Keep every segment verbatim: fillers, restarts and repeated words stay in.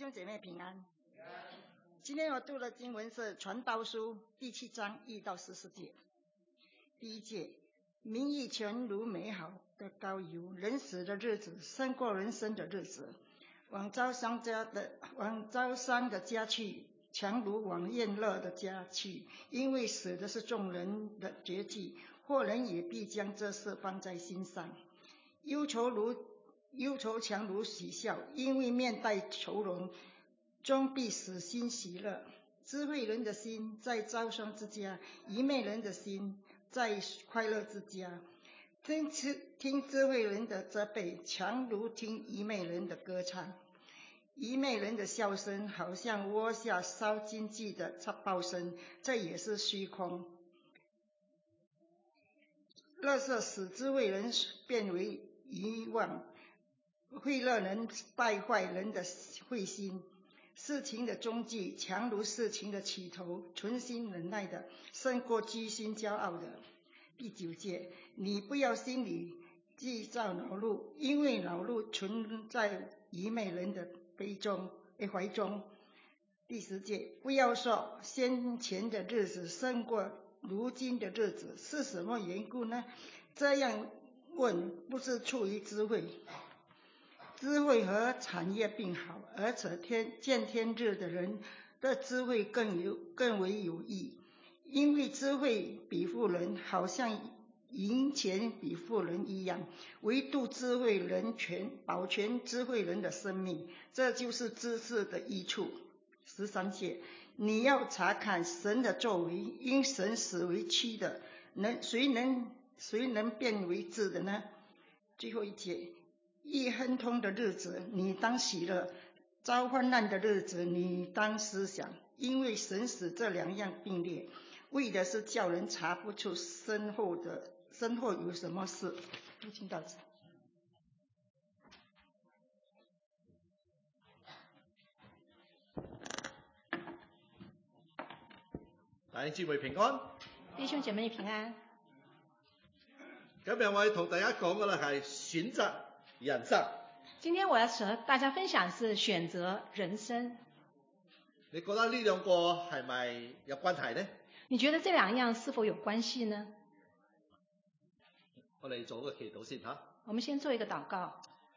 兄姐妹平安。今天我读的经文是《传道书》第七章一到十四节。第一节，名义全如美好的膏油，人死的日子胜过人生的日子。往招商家的往招商的家去，强如往宴乐的家去，因为死的是众人的绝迹，祸人也必将这事放在心上。忧愁如忧愁强如喜笑，因为面带愁容，终必死心喜乐。智慧人的心在招商之家，愚昧人的心在快乐之家。听听智慧人的责备，强如听愚昧人的歌唱。愚昧人的笑声好像窝下烧金具的插爆声，这也是虚空。乐色使智慧人变为愚妄，贿赂人败坏人的慧心。事情的终极强如事情的起头，存心忍耐的胜过居心骄傲的。第九节，你不要心里制造恼怒，因为恼怒存在愚昧人的杯中怀中。第十节，不要说先前的日子胜过如今的日子，是什么缘故呢？这样问不是出于智慧。智慧和产业并好，而且天见天日的人的智慧更有更为有益，因为智慧比富人，好像银钱比富人一样，唯独智慧人全保全智慧人的生命，这就是知识的益处。十三节，你要查看神的作为，因神使为屈的，能谁能谁能变为智的呢？最后一节，一亨通的日子你当喜乐，遭患难的日子你当思想，因为神使这两样并列，为的是叫人查不出身后的身后有什么事。就听到此。 弟兄姊妹平安， 弟兄姐妹平安。 今日我哋同大家講嘅咧係選擇人生。 今天我要和大家分享是選擇人生。 你覺得呢兩個係咪有關係呢？ 你覺得這兩樣是否有關係呢？ 我哋做個祈禱先嚇。 我們先做一個禱告。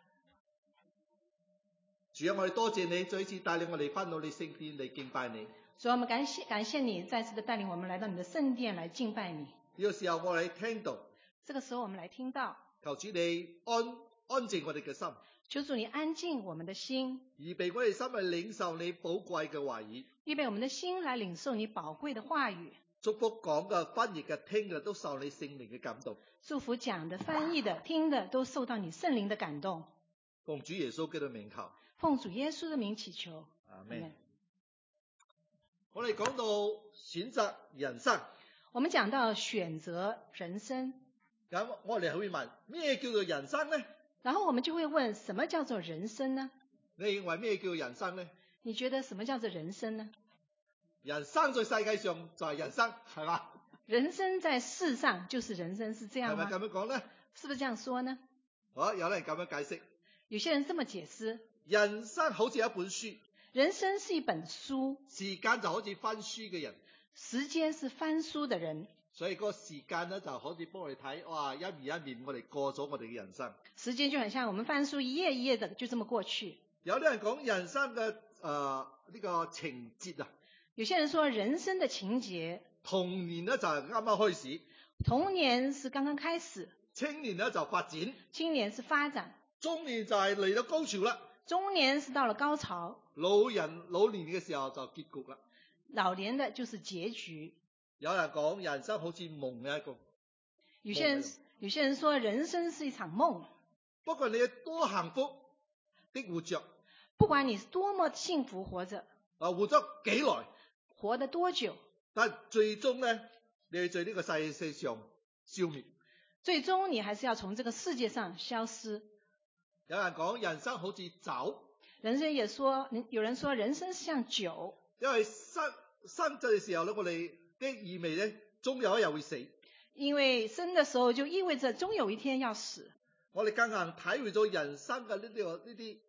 主啊，我哋多謝你再一次帶領我哋返到你聖殿嚟敬拜你。 所以我們感謝感謝你再次的帶領我們來到你的聖殿來敬拜你。 呢個時候我哋聽到， 這個時候我們來聽到， 求主你安安靜我哋嘅心， 求主你安靜我們的心， 預備我哋心去領受你寶貴嘅話語， 預備我們的心來領受你寶貴的話語。 祝福講嘅、翻譯嘅、聽嘅都受你聖靈嘅感動。 祝福講的、翻譯的、聽的都受到你聖靈的感動。 奉主耶穌基督的名求。 奉主耶穌的名祈求。 阿們。我哋講到選擇人生， 我們講到選擇人生， 咁我哋會問咩叫做人生呢？ 然後我們就會問什麼叫做人生呢？ 你認為咩叫人生呢？ 你覺得什麼叫做人生呢？ 人生在世界上就係人生，係嘛？ 人生在世上就是人生，是這樣嗎？ 係咪咁樣講呢？ 是不是這樣說呢？ 好，有人咁樣解釋， 有些人這麼解釋， 人生好似一本書。 人生是一本書， 時間就好似翻書嘅人， 時間是翻書的人， 所以嗰個時間咧就好似幫我哋睇，哇，一面一面我哋過咗我哋嘅人生。 時間就很像我們翻書一頁一頁的就這麼過去。 有啲人講人生嘅誒呢個情節啊， 有些人說人生的情節， 童年咧就係啱啱開始， 童年是剛剛開始， 青年咧就發展， 青年是發展， 中年就係嚟到高潮啦， 中年是到了高潮。 老人老年嘅時候就結局啦， 老年的就是結局。 有人講人生好似夢嘅一個， 有些人有些人說人生是一場夢。 不過你多幸福的活着， 不管你是多麼幸福活着， 啊活咗幾耐， 活得多久， 但最終咧你要在呢個世界上消滅， 最終你還是要從這個世界上消失。 有人講人生好似酒。 人生也說，有人說人生像酒， 因為生生仔嘅時候咧，我哋嘅意味咧，終有一日會死。 因為生的時候就意味着終有一天要死。 我哋更能體會到人生嘅呢啲呢啲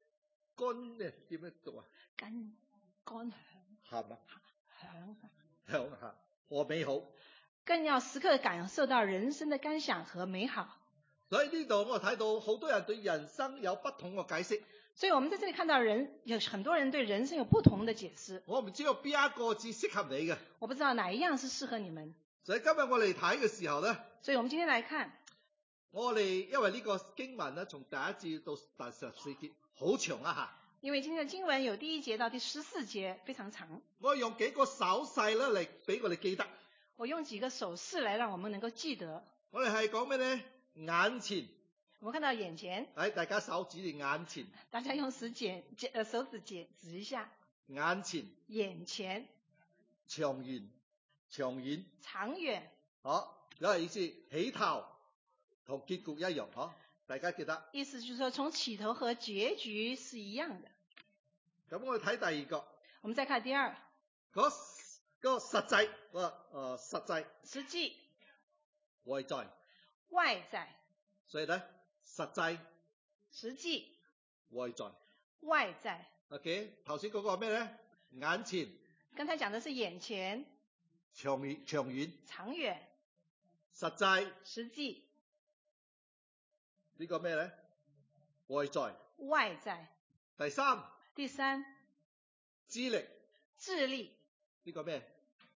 肝咧點樣讀啊？ 肝肝響係嘛？ 響， 響嚇和美好。 更要時刻感受到人生的甘響和美好。 所以呢度我睇到好多人對人生有不同嘅解釋。 所以我們在這裡看到人有很多人對人生有不同的解釋。 我唔知道邊一個至適合你嘅。 我不知道哪一樣是適合你們。 所以今日我哋睇嘅時候咧， 所以我們今天來看， 我哋因為呢個經文咧，從第一節到第十四節好長啊嚇。 因為今天的經文有第一節到第十四節非常長。 我用幾個手勢咧嚟俾我哋記得。 我用幾個手勢來讓我們能夠記得。 我哋係講咩咧？眼前。 我們看到眼前。 喺大家手指住眼前。 大家用手指呃手指指指一下。 眼前。 眼前。 長遠。長遠。 長遠。 好，有個意思，起頭同結局一樣，嗬，大家記得。 意思就是說，從起頭和結局是一樣的。 咁我哋睇第二個。 我們再看第二。 嗰嗰個實際，個誒實際。 實際。 外在。 外在。 所以咧，實際。 實際。 外在。 外在。 OK，頭先嗰個咩咧？眼前。 剛才講的是眼前。 長遠。長遠。 長遠。 實際。 實際。 呢個咩咧？外在。 外在。 第三。 第三。 智力。 智力。 呢個咩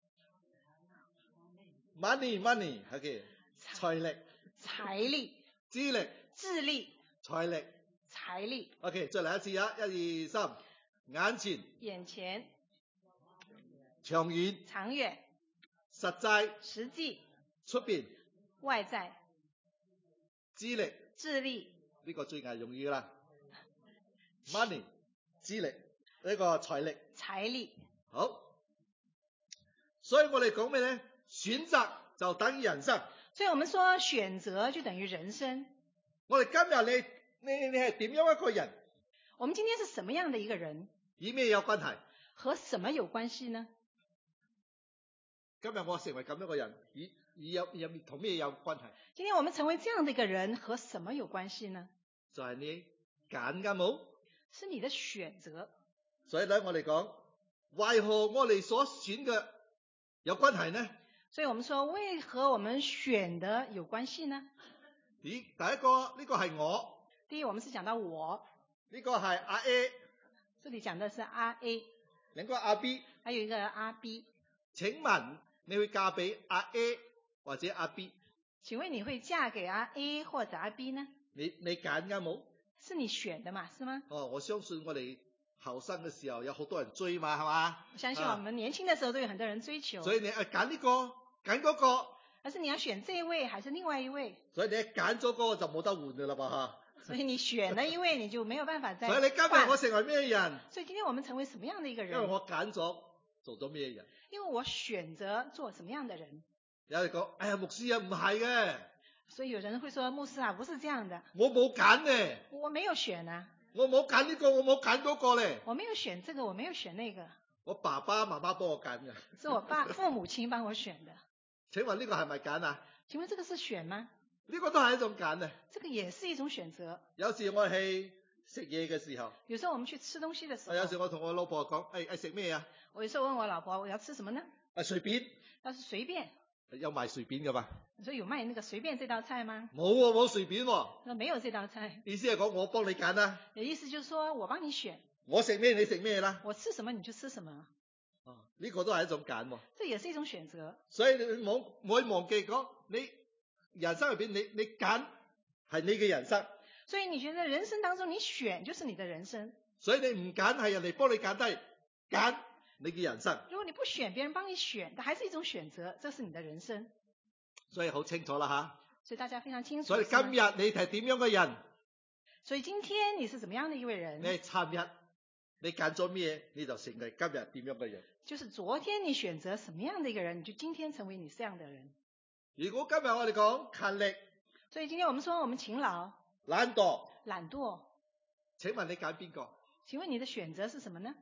？money money， OK， 財力。 財力。 智力。 智力。 財力。 財力。 OK， 再嚟一次啊！一二三，眼前。 眼前。 長遠。 長遠。 實際。 實際。 出邊。 外在。 智力。 智力。 呢個最易容易啦。money， 智力，呢個財力。 財力。 好。所以我哋講咩咧？選擇就等於人生。 所以我們說選擇就等於人生。 我哋今日你你你係點樣一個人？ 我們今天是什麼樣的一個人？ 與咩有關係？ 和什麼有關係呢？ 今日我成為咁樣一個人，與與有有同咩有關係？ 今天我們成為這樣的一個人，和什麼有關係呢？ 就係你揀㗎冇？ 是你的選擇。 所以咧，我哋講，為何我哋所選嘅有關係呢？ 所以我們說，為何我們選的有關係呢？ 咦，第一個呢個係我。 第一，我們是講到我。 呢個係阿 A。 這裡講的是阿 A。 另一個阿 B。 還有一個阿 B。 請問你會嫁俾阿 A 或者阿 B？ 請問你會嫁給阿 A 或者阿 B 呢？ 你你揀㗎冇？ 是你選的嘛，是嗎？ 哦，我相信我哋後生嘅時候有好多人追嘛，係嘛？ 我相信我們年輕的時候都有很多人追求。 啊、所以你誒揀呢個，揀嗰個。 還是你要選這一位，還是另外一位？ 所以你一揀咗嗰個就冇得換㗎啦嘛。 所以你選了一位，你就沒有辦法再。 所以你今日我成為咩人？ 所以今天我們成為什麼樣的一個人？ 因為我揀咗做咗咩人？ 因為我選擇做什麼樣的人？ 有人講，哎呀，牧師啊，唔係嘅。 所以有人會說，牧師啊，不是這樣的。 我冇揀呢。 我沒有選啊。 我冇揀呢個，我冇揀嗰個咧。 我沒有選這個，我沒有選那個。 我爸爸媽媽幫我揀嘅。 是我爸父母親幫我選的。 請問呢個係咪揀啊？ 請問這個是選嗎？ 呢個都係一種揀啊。 這個也是一種選擇。 有時我去食嘢嘅時候。 有時候我們去吃東西的時候。 有時我同我老婆講，誒誒食咩啊？ 我有時候問我老婆，我要吃什麼呢？ 啊，隨便。 要是隨便。 有賣隨便嘅嘛？ 你說有賣那個隨便這道菜嗎？ 冇喎，冇隨便喎。 那沒有這道菜。 意思係講我幫你揀啦。 有意思就是說我幫你選。 我食咩你食咩啦。 我吃什麼你就吃什麼。 哦，呢個都係一種揀喎。 這也是一種選擇。 所以你冇唔可以忘記講，你人生入邊你你揀係你嘅人生。 所以你覺得人生當中你選就是你的人生。 所以你唔揀係人哋幫你揀低揀你嘅人生。 如果你不選，別人幫你選，但還是一種選擇，這是你的人生。 所以好清楚啦吓。 所以大家非常清楚。 所以今日你係點樣嘅人？ 所以今天你是怎麼樣的一位人？ 你係尋日你揀咗咩，你就成為今日點樣嘅人。 就是昨天你選擇什麼樣的一個人，你就今天成為你這樣的人。 如果今日我哋講勤力， 所以今天我們說我們勤勞、 懶惰、 懶惰， 請問你揀邊個？請問你的選擇是什麼呢？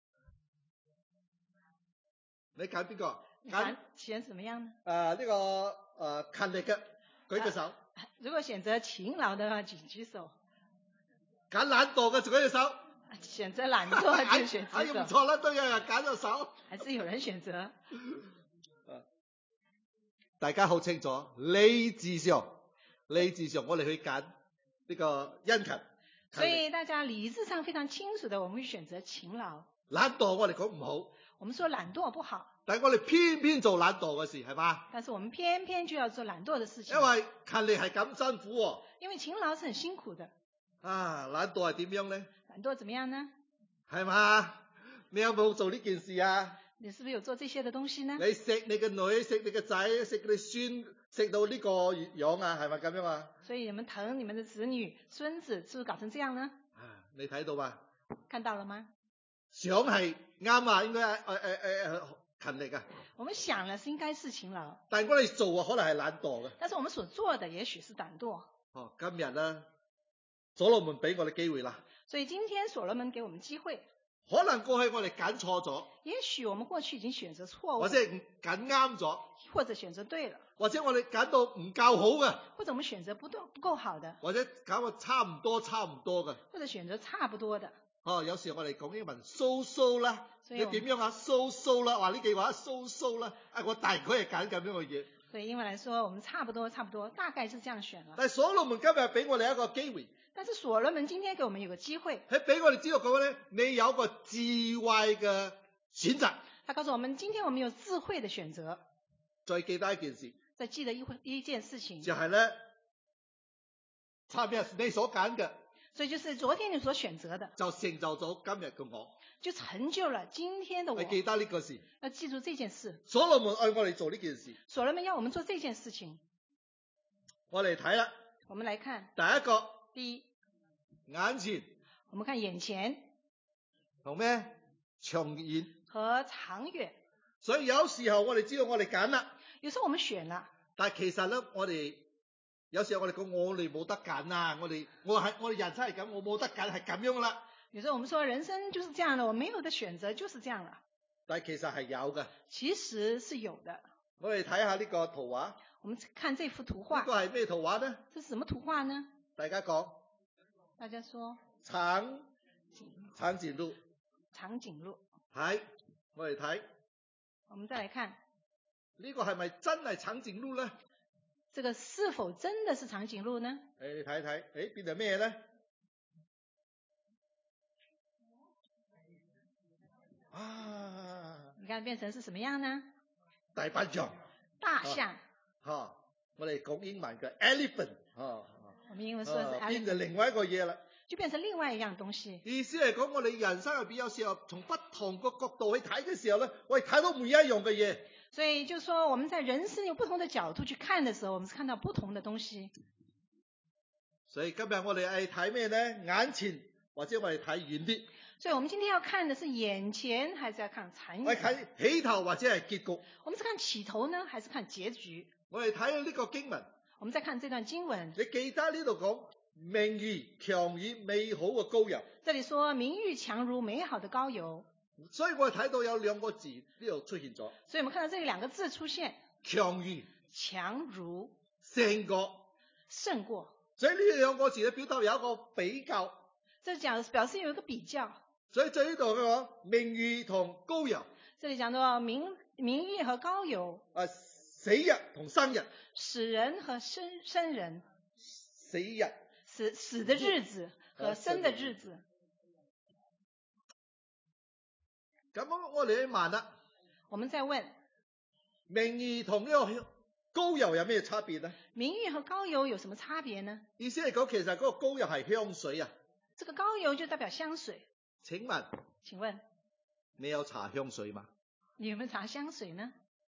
你揀邊個？ 揀選什麼樣呢？ 誒、呃，呢、這個誒、呃、勤力嘅，舉個手、 啊。如果選擇勤勞的話，舉舉手。 揀懶惰嘅，舉個手。 選擇懶惰就選哎呀，唔舉手， 錯啦，都有人揀咗手。 還是有人選擇。 大家好清楚，理智上，理智上我哋去揀呢個殷勤。 所以大家理智上非常清楚的，我們會選擇勤勞。 懶惰我哋講唔好， 我們說懶惰不好， 但係我哋偏偏做懶惰嘅事，係嘛？ 但是我們偏偏就要做懶惰的事情。 因為勤力係咁辛苦喎。 因為勤勞是很辛苦的。 啊，懶惰係點樣咧？ 懶惰怎麼樣呢？ 係嘛？你有冇做呢件事啊？ 你是不是有做這些的東西呢？ 你食你嘅女，食你嘅仔，食你孫，食到呢個樣啊，係咪咁樣啊？ 所以你們疼你們的子女、孫子，是不是搞成這樣呢？ 啊，你睇到嘛？ 看到了嗎？ 想係啱啊，應該誒誒誒誒勤力啊。 我們想了是應該是勤勞， 但係我哋做啊，可能係懶惰嘅。 但是我們所做的也許是懶惰。 哦，今日咧，所羅門俾我哋機會啦。 所以今天所羅門給我們機會， 可能過去我哋揀錯咗， 也許我們過去已經選擇錯誤， 或者係揀啱咗， 或者選擇對了， 或者我哋揀到唔夠好嘅， 或者我們選擇不對不夠好的， 或者揀個差唔多差唔多嘅。 或者選擇差不多的。 哦，有時我哋講英文 so so 啦，你所以我們點樣啊 so so 啦？話呢句話 so so 啦，啊我大概係揀咁樣嘅嘢。 所以英文來說，我們差不多差不多，大概是這樣選了。 但係所羅門今日俾我哋一個機會， 但是所羅門今天給我們有個機會， 係俾我哋知道講咧，你有個智慧嘅選擇。 他告訴我們，今天我們有智慧的選擇。 再記得一件事， 再記得一一件事情， 就係咧，差別係你所揀嘅， 所以就是昨天你所選擇的， 就成就咗今日嘅我。 就成就了今天的我。 你記得呢個事， 要記住這件事。 所羅門愛我哋做呢件事， 所羅門要我們做這件事情。 我哋睇啦， 我們來看第一個第一， 眼前我們看眼前同咩長遠， 和長遠。 所以有時候我哋知道我哋揀啦， 有時候我們選了， 但係其實咧，我哋有時候我哋講我哋冇得揀啊，我哋我係我哋人生係咁，我冇得揀係咁樣啦。 有時候我們說人生就是這樣的，我沒有的選擇就是這樣了。 但係其實係有嘅， 其實是有的。 我哋睇下呢個圖畫， 我們看這幅圖畫。 呢個係咩圖畫呢？ 這是什麼圖畫呢？ 大家講， 大家說。 長長頸鹿。 長頸鹿。 係，我哋睇。 我們再來看。 呢個係咪真係長頸鹿呢？ 這個是否真的是長頸鹿呢？ 誒，你睇睇，誒，變成咩呢？啊！ 你看變成是什麼樣呢？ 大笨象。 大象。 嚇、啊！我哋講英文嘅 elephant 嚇、啊。 我們英文說是 elephant、啊。 變成另外一個嘢啦。 就變成另外一樣東西。 意思係講，我哋人生入邊有時候從不同個角度去睇嘅時候咧，我哋睇到唔一樣嘅嘢。 所以就說我們在人生有不同的角度去看的時候，我們是看到不同的東西。 所以今日我哋係睇咩咧？眼前或者我哋睇遠啲。 所以我們今天要看的是眼前，還是要看長遠？ 我哋睇起頭或者係結局。 我們是看起頭呢，還是看結局？ 我哋睇呢個經文。 我們再看這段經文。 你記得呢度講名譽強如美好嘅膏油。 這裡說名譽強如美好的膏油。 所以我哋睇到有兩個字呢度出現咗。 所以我們看到這裡兩個字出現。 強如。 強如。 勝過。 勝過。 所以呢兩個字咧，表達有一個比較。 這講表示有一個比較。 所以在呢度嘅話，名譽同膏油。 這裡講到名名譽和膏油。 啊，死日同生日。 死人和生生人。 死日。 死死的日子和生的日子。 咁我哋去問啦。 我們再問。 名譽同呢個膏油有咩差別呢？ 名譽和膏油有什麼差別呢？ 意思係講，其實嗰個膏油係香水啊。 這個膏油就代表香水。 請問， 請問， 你有搽香水嗎？ 你有沒有搽香水呢？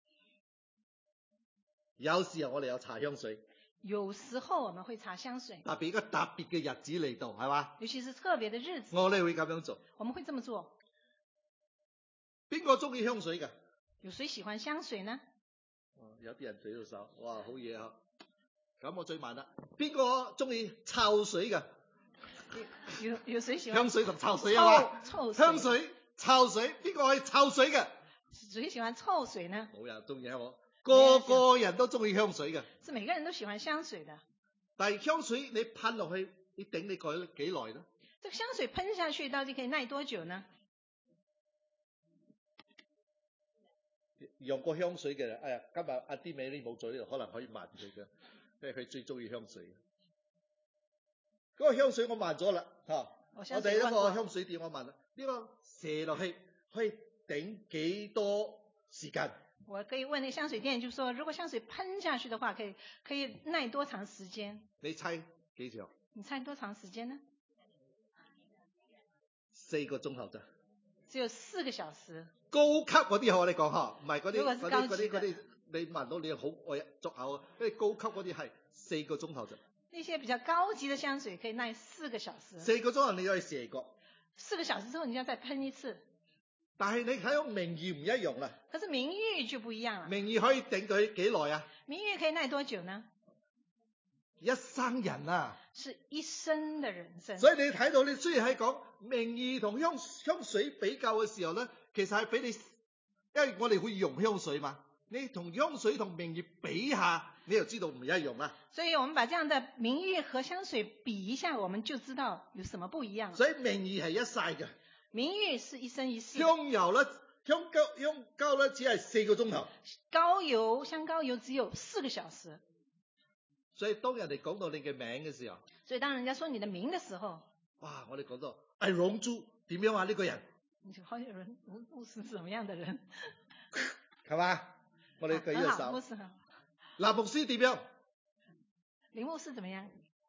有時候我哋有搽香水。 有時候我們會搽香水。 特別一個特別嘅日子嚟到，係嘛？ 尤其是特別的日子。 我哋會咁樣做。 我們會這麼做。 邊個中意香水㗎？ 有誰喜歡香水呢？ 哦、有啲人舉到手，哇，好嘢啊！咁我再問啦，邊個中意臭水㗎？ 有有誰喜歡香水同臭水啊嘛？ 臭香水、臭水，邊個係臭水嘅？ 誰喜歡臭水呢？ 冇人中意啊！我個個人都中意香水嘅。 是每個人都喜歡香水的。 但係香水你噴落去，你頂你過幾耐呢？ 這個香水噴下去到底可以耐多久呢？ 用過香水嘅人，哎呀，今日阿啲美呢冇在呢度，可能可以問佢嘅，因為佢最中意香水。嗰、那個香水我問咗啦，嚇、啊，我哋一個香水店我問啦，呢、這個射落去可以頂幾多時間？ 我可以問那個香水店，就說如果香水噴下去的話，可以可以耐多長時間？ 你猜幾長？ 你猜多長時間呢？ 四個鐘頭咋？ 只有四個小時。 高級嗰啲我哋講嚇，唔係嗰啲嗰啲嗰啲嗰啲，你聞到你好愛作嘔啊！因為高級嗰啲係四個鐘頭咋。 那些比較高級的香水可以耐四個小時。 四個鐘頭你可以射過。 四個小時之後你要再噴一次。 但係你睇到名譽唔一樣啦。 可是名譽就不一樣啦。 名譽可以頂佢幾耐啊？ 名譽可以耐多久呢？ 一生人啊。 是一生的人生。 所以你睇到你雖然係講名譽同香香水比較嘅時候咧，其實係俾你，因為我哋會用香水嘛，你同香水同名譽比下，你就知道唔一樣啦。 所以我們把這樣的名譽和香水比一下，我們就知道有什麼不一樣。 所以名譽係一世嘅。 名譽是一生一世。 香油咧，香膏香膏咧只係四個鐘頭。 膏油香膏油只有四個小時。 所以當人哋講到你嘅名嘅時候， 所以當人家說你的名的時候， 哇！我哋講到係龍珠點樣啊？呢、這個人， 你就好有人牧師是怎麼樣的人？ 係嘛？我哋舉個手。 牧師好。 林牧師點樣？ 林牧師怎麼樣？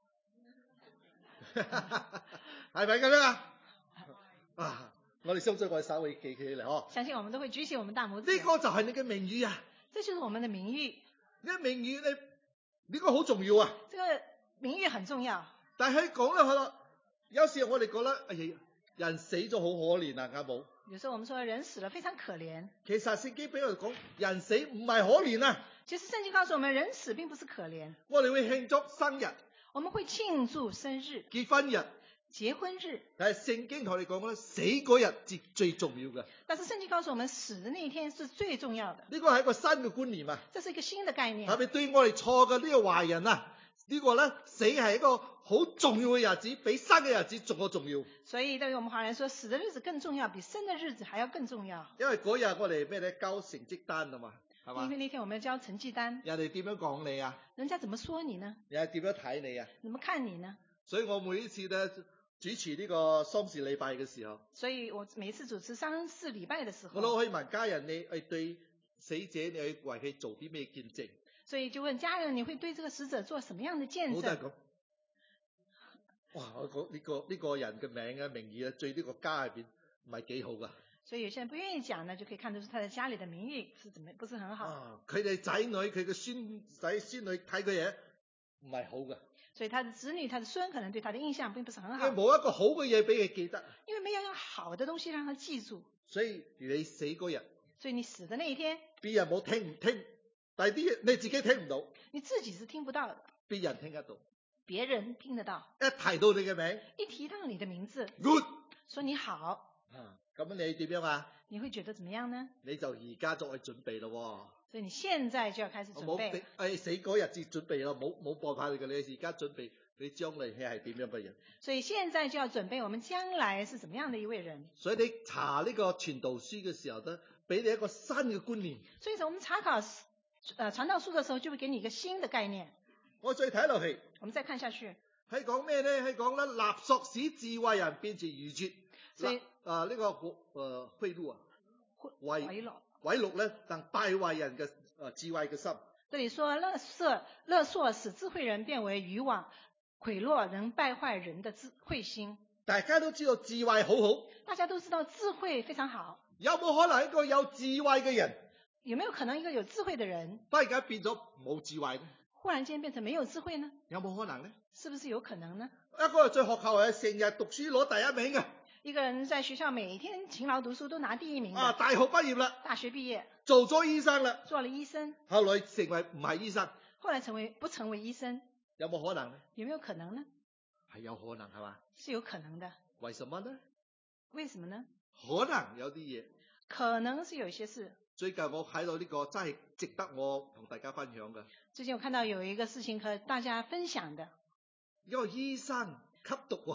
係咪咁樣啊？啊！我哋相信我哋手會記起嚟嗬。 相信我們都會舉起我們大拇指。 呢、這個就係你嘅名譽啊！ 這就是我們的名譽。 呢名譽你呢、這個好重要啊！ 這個名譽很重要。 但係講咧，係有時候我哋覺得，哎呀，人死咗好可憐啊，啱冇？ 有時候我們說人死了非常可憐。 其實聖經俾我哋講，人死唔係可憐啊。 其實聖經告訴我們，人死並不是可憐。 我哋會慶祝生日， 我們會慶祝生日、 結婚日、 結婚日。 但係聖經同你講咧，死嗰日至最重要嘅。 但是聖經告訴我們，死的那一天是最重要的。 呢個係一個新嘅觀念啊！ 這是一個新的概念。 特別對我哋錯嘅呢個壞人啊，呢、這個咧死係一個好重要嘅日子，比生嘅日子仲要重要。 所以對於我們華人說，死的日子更重要，比生的日子還要更重要。 因為嗰日我哋咩咧交成績單啊嘛，係嘛？ 因為那天我們要交成績單。 人哋點樣講你啊？ 人家怎麼說你呢？ 人家點樣睇你啊？ 怎麼看你呢？ 所以我每一次咧主持呢個喪事禮拜嘅時候， 所以我每一次主持喪事禮拜嘅時候， 我都可以問家人你誒對死者你去為佢做啲咩見證？ 所以就問家人，你會對這個死者做什麼樣的見證？ 好多人講，哇！我講呢個呢、這個人嘅名嘅名義啊，對呢個家入邊唔係幾好噶。所以有些人不願意講呢，就可以看出他的家裏的名譽是怎麼不是很好。 啊，佢哋仔女佢嘅孫仔孫女睇佢嘢唔係好噶。 所以他的子女、他的孫可能對他的印象並不是很好。 因為冇一個好嘅嘢俾佢記得。 因為沒有用好的東西讓他記住。 所以你死嗰日， 所以你死的那一天， 別人冇聽唔聽，但係啲你自己聽唔到。 你自己是聽不到的。 別人聽得到。 別人聽得到。 一提到你嘅名， 一提到你的名字 ，good， 說你好。 啊，咁你點樣啊？ 你會覺得怎麼樣呢？ 你就而家作為準備咯。 所以你現在就要開始準備。 冇誒死嗰日至準備咯，冇冇辦法嘅，你而家準備。你將來係點樣嘅人？所以現在就要準備，我們將來是怎麼樣的一位人？ 所以你查呢個傳道書嘅時候咧，俾你一個新嘅觀念。 所以我們查考誒傳道書嘅時候，就會給你一個新的概念。 我再睇落去， 我們再看下去， 係講咩咧？係講咧，勒索使智慧人變成愚拙。 所以啊呢、這個誒賄賂啊，賄賄賂賄賂咧，但敗壞人嘅誒智慧嘅心。 這裡說勒索勒索使智慧人變為愚妄。賄賂能敗壞人的智慧心。 大家都知道智慧好好。 大家都知道智慧非常好。 有冇可能一個有智慧嘅人？ 有沒有可能一個有智慧的人， 忽然間變咗冇智慧呢？ 忽然間變成沒有智慧呢？ 有冇可能呢？ 是不是有可能呢？ 一個人在學校係成日讀書攞第一名嘅。 一個人在學校每天勤勞讀書都拿第一名。 啊，大學畢業啦。 大學畢業。 做咗醫生啦。 做了醫生。 後來成為唔係醫生。 後來成為不成為醫生。 有冇可能呢？ 有沒有可能呢？ 係有可能係嘛？ 是有可能的。 為什麼呢？ 為什麼呢？ 可能有啲嘢。 可能是有一些事。 最近我睇到呢個真係值得我同大家分享嘅。 最近我看到有一個事情和大家分享的。 一個醫生吸毒喎。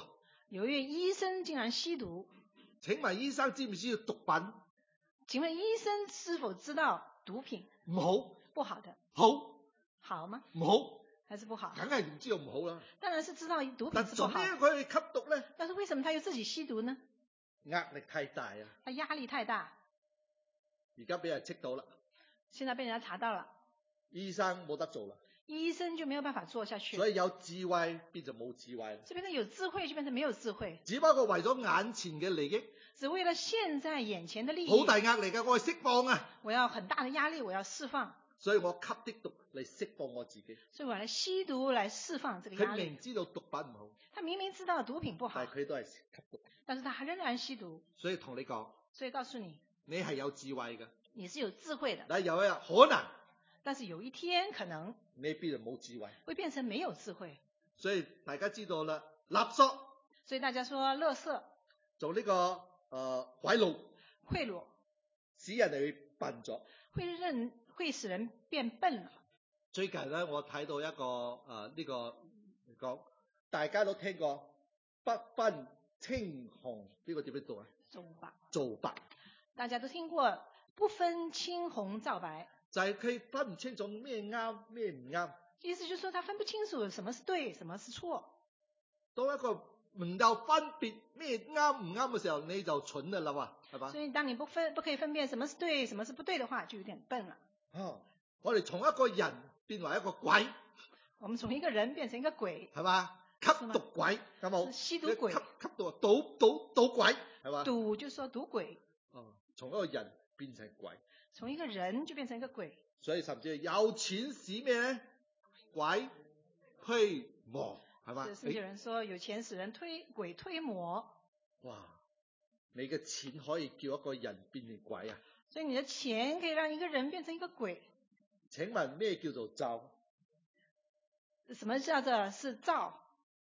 有一位醫生竟然吸毒。 請問醫生知唔知道毒品？ 請問醫生是否知道毒品？ 唔好， 不好的。 好， 好嗎？ 唔好， 還是不好？ 梗係唔知道唔好啦。 當然是知道毒品但是不好。 做咩佢去吸毒咧？ 但是為什麼他又自己吸毒呢？ 壓力太大啊！ 他壓力太大。 而家俾人識到啦。 現在被人家查到了。 醫生冇得做啦。 醫生就沒有辦法做下去。 所以有智慧變就冇智慧。 就變成有智慧就變成沒有智慧。 只不過為咗眼前嘅利益。 只為了現在眼前的利益。 好大壓力㗎，我係釋放啊！ 我要很大的壓力，我要釋放。 所以我吸啲毒嚟釋放我自己。 所以我來吸毒來釋放這個壓力。 佢明知道毒品唔好。 他明明知道毒品不好。 但係佢都係吸毒。 但是他仍然吸毒。 所以同你講。 所以告訴你。 你係有智慧㗎。 你是有智慧的。 但係有一日可能。 但是有一天可能。 你變就冇智慧。 會變成沒有智慧。 所以大家知道啦，勒索。 所以大家說垃圾。 做呢、這個誒賄賂。 賄賂。 使人哋笨咗。 會認會使人變笨了。 最近咧，我睇到一個誒呢、呃這個講，大家都聽過不分青紅，呢、這個點樣讀啊？ 皂白。 皂白。大家都聽過不分青紅皂白。 就係佢分唔清楚咩啱咩唔啱。 意思就是說，他分不清楚什麼是對，什麼是錯。 當一個唔夠分別咩啱唔啱嘅時候，你就蠢啦嘛，係嘛？ 所以當你不分不可以分辨什麼是對，什麼是不對的話，就有點笨了。 哦，我哋從一個人變為一個鬼。 我們從一個人變成一個鬼， 係嘛？吸毒鬼，有冇？ 吸毒鬼。 吸吸毒賭賭賭鬼，係嘛？ 賭就說賭鬼。 哦，從一個人變成鬼。 從一個人就變成一個鬼。 所以甚至有錢使咩咧？鬼推磨，係嘛？ 甚至有人說有錢使人推鬼推磨。 哇！你嘅錢可以叫一個人變成鬼啊？ 所以你的錢可以讓一個人變成一個鬼。 請問咩叫做皂？ 什麼叫做是皂？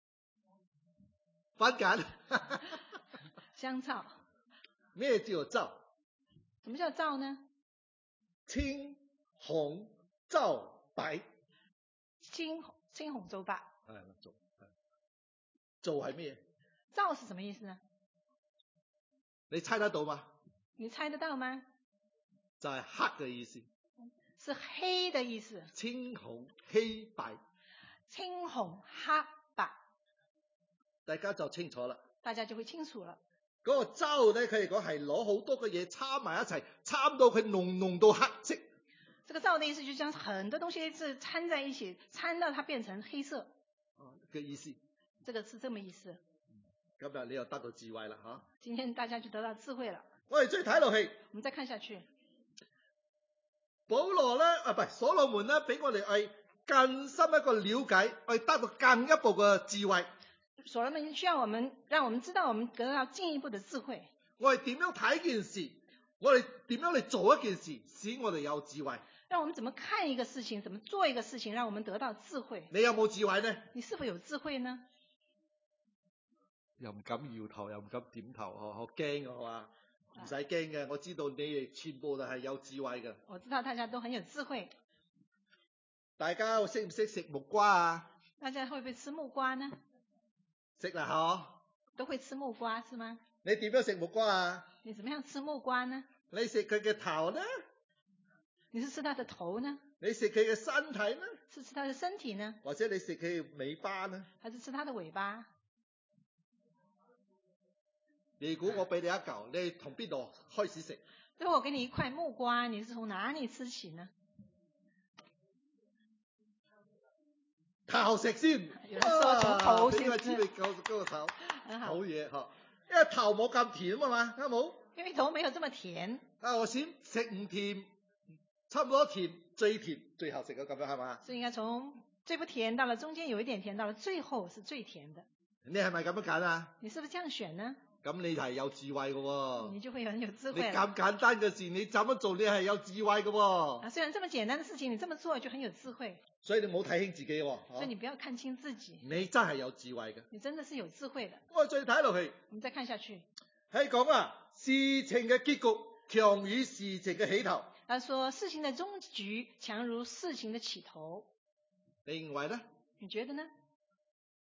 番梘。 香皂。 咩叫做皂？ 什麼叫皂呢？ 青紅皂白。 青青紅皂白。 係皂。皂係咩？ 皂是什麼意思呢？ 你猜得到嗎？ 你猜得到嗎？ 就係黑嘅意思。 是黑的意思。 青紅黑白。 青紅黑白。 大家就清楚啦。 大家就會清楚了。 嗰、那個皂咧，佢哋講係攞好多嘅嘢摻埋一齊，摻到佢濃濃到黑色。 這個皂的意思就將很多東西是摻在一起，摻到它變成黑色。 哦，嘅意思。 這個是這麼意思。 今日你又得到智慧啦，吓！ 今天大家就得到智慧了。 我哋再睇落去。 我們再看下去。 保羅咧，啊，唔係所羅門咧，俾我哋係更深一個了解，係得到更一步嘅智慧。 所羅門需要我們，讓我們知道我們得到進一步的智慧。 我哋點樣睇件事？我哋點樣嚟做一件事，使我哋有智慧？ 讓我們怎麼看一個事情，怎麼做一個事情，讓我們得到智慧？ 你有冇智慧呢？ 你是否有智慧呢？ 又唔敢搖頭，又唔敢點頭，嗬，好驚㗎係嘛？唔使驚嘅，我知道你哋全部都係有智慧嘅。 我知道大家都很有智慧。 大家識唔識食木瓜啊？ 大家會不會吃木瓜呢？ 識啦，嗬。 都會吃木瓜是嗎？ 你點樣食木瓜啊？ 你怎麼樣吃木瓜呢？ 你食佢嘅頭呢？ 你是吃它的頭呢？ 你食佢嘅身體呢？ 是吃它的身體呢？ 或者你食佢嘅尾巴呢？ 還是吃它的尾巴？ 如果我俾你一嚿，你從邊度開始食？ 如果我給你一塊木瓜，你是從哪裡吃起呢？ 頭食先。 有人說從頭先。 呢個知你嗰嗰個頭。 很好。 好嘢嗬，因為頭冇咁甜啊嘛，啱冇？ 因為頭沒有這麼甜。 啊，我先食唔甜，差唔多甜，最甜，最後食咗咁樣係嘛？ 所以應該從最不甜到了中間有一點甜，到了最後是最甜的。 你係咪咁樣揀啊？ 你是不是這樣選呢？ 咁你係有智慧嘅喎， 你就會很有智慧。 你咁簡單嘅事，你怎麼做？你係有智慧嘅喎。 啊，雖然這麼簡單的事情，你這麼做就很有智慧。 所以你唔好睇輕自己喎。 所以你不要看輕自己。 你真係有智慧嘅。 你真的是有智慧的。 我再睇落去。 我們再看下去。 係講啊，事情嘅結局強於事情嘅起頭。 他說事情的終局強如事情的起頭。 你認為呢？ 你覺得呢？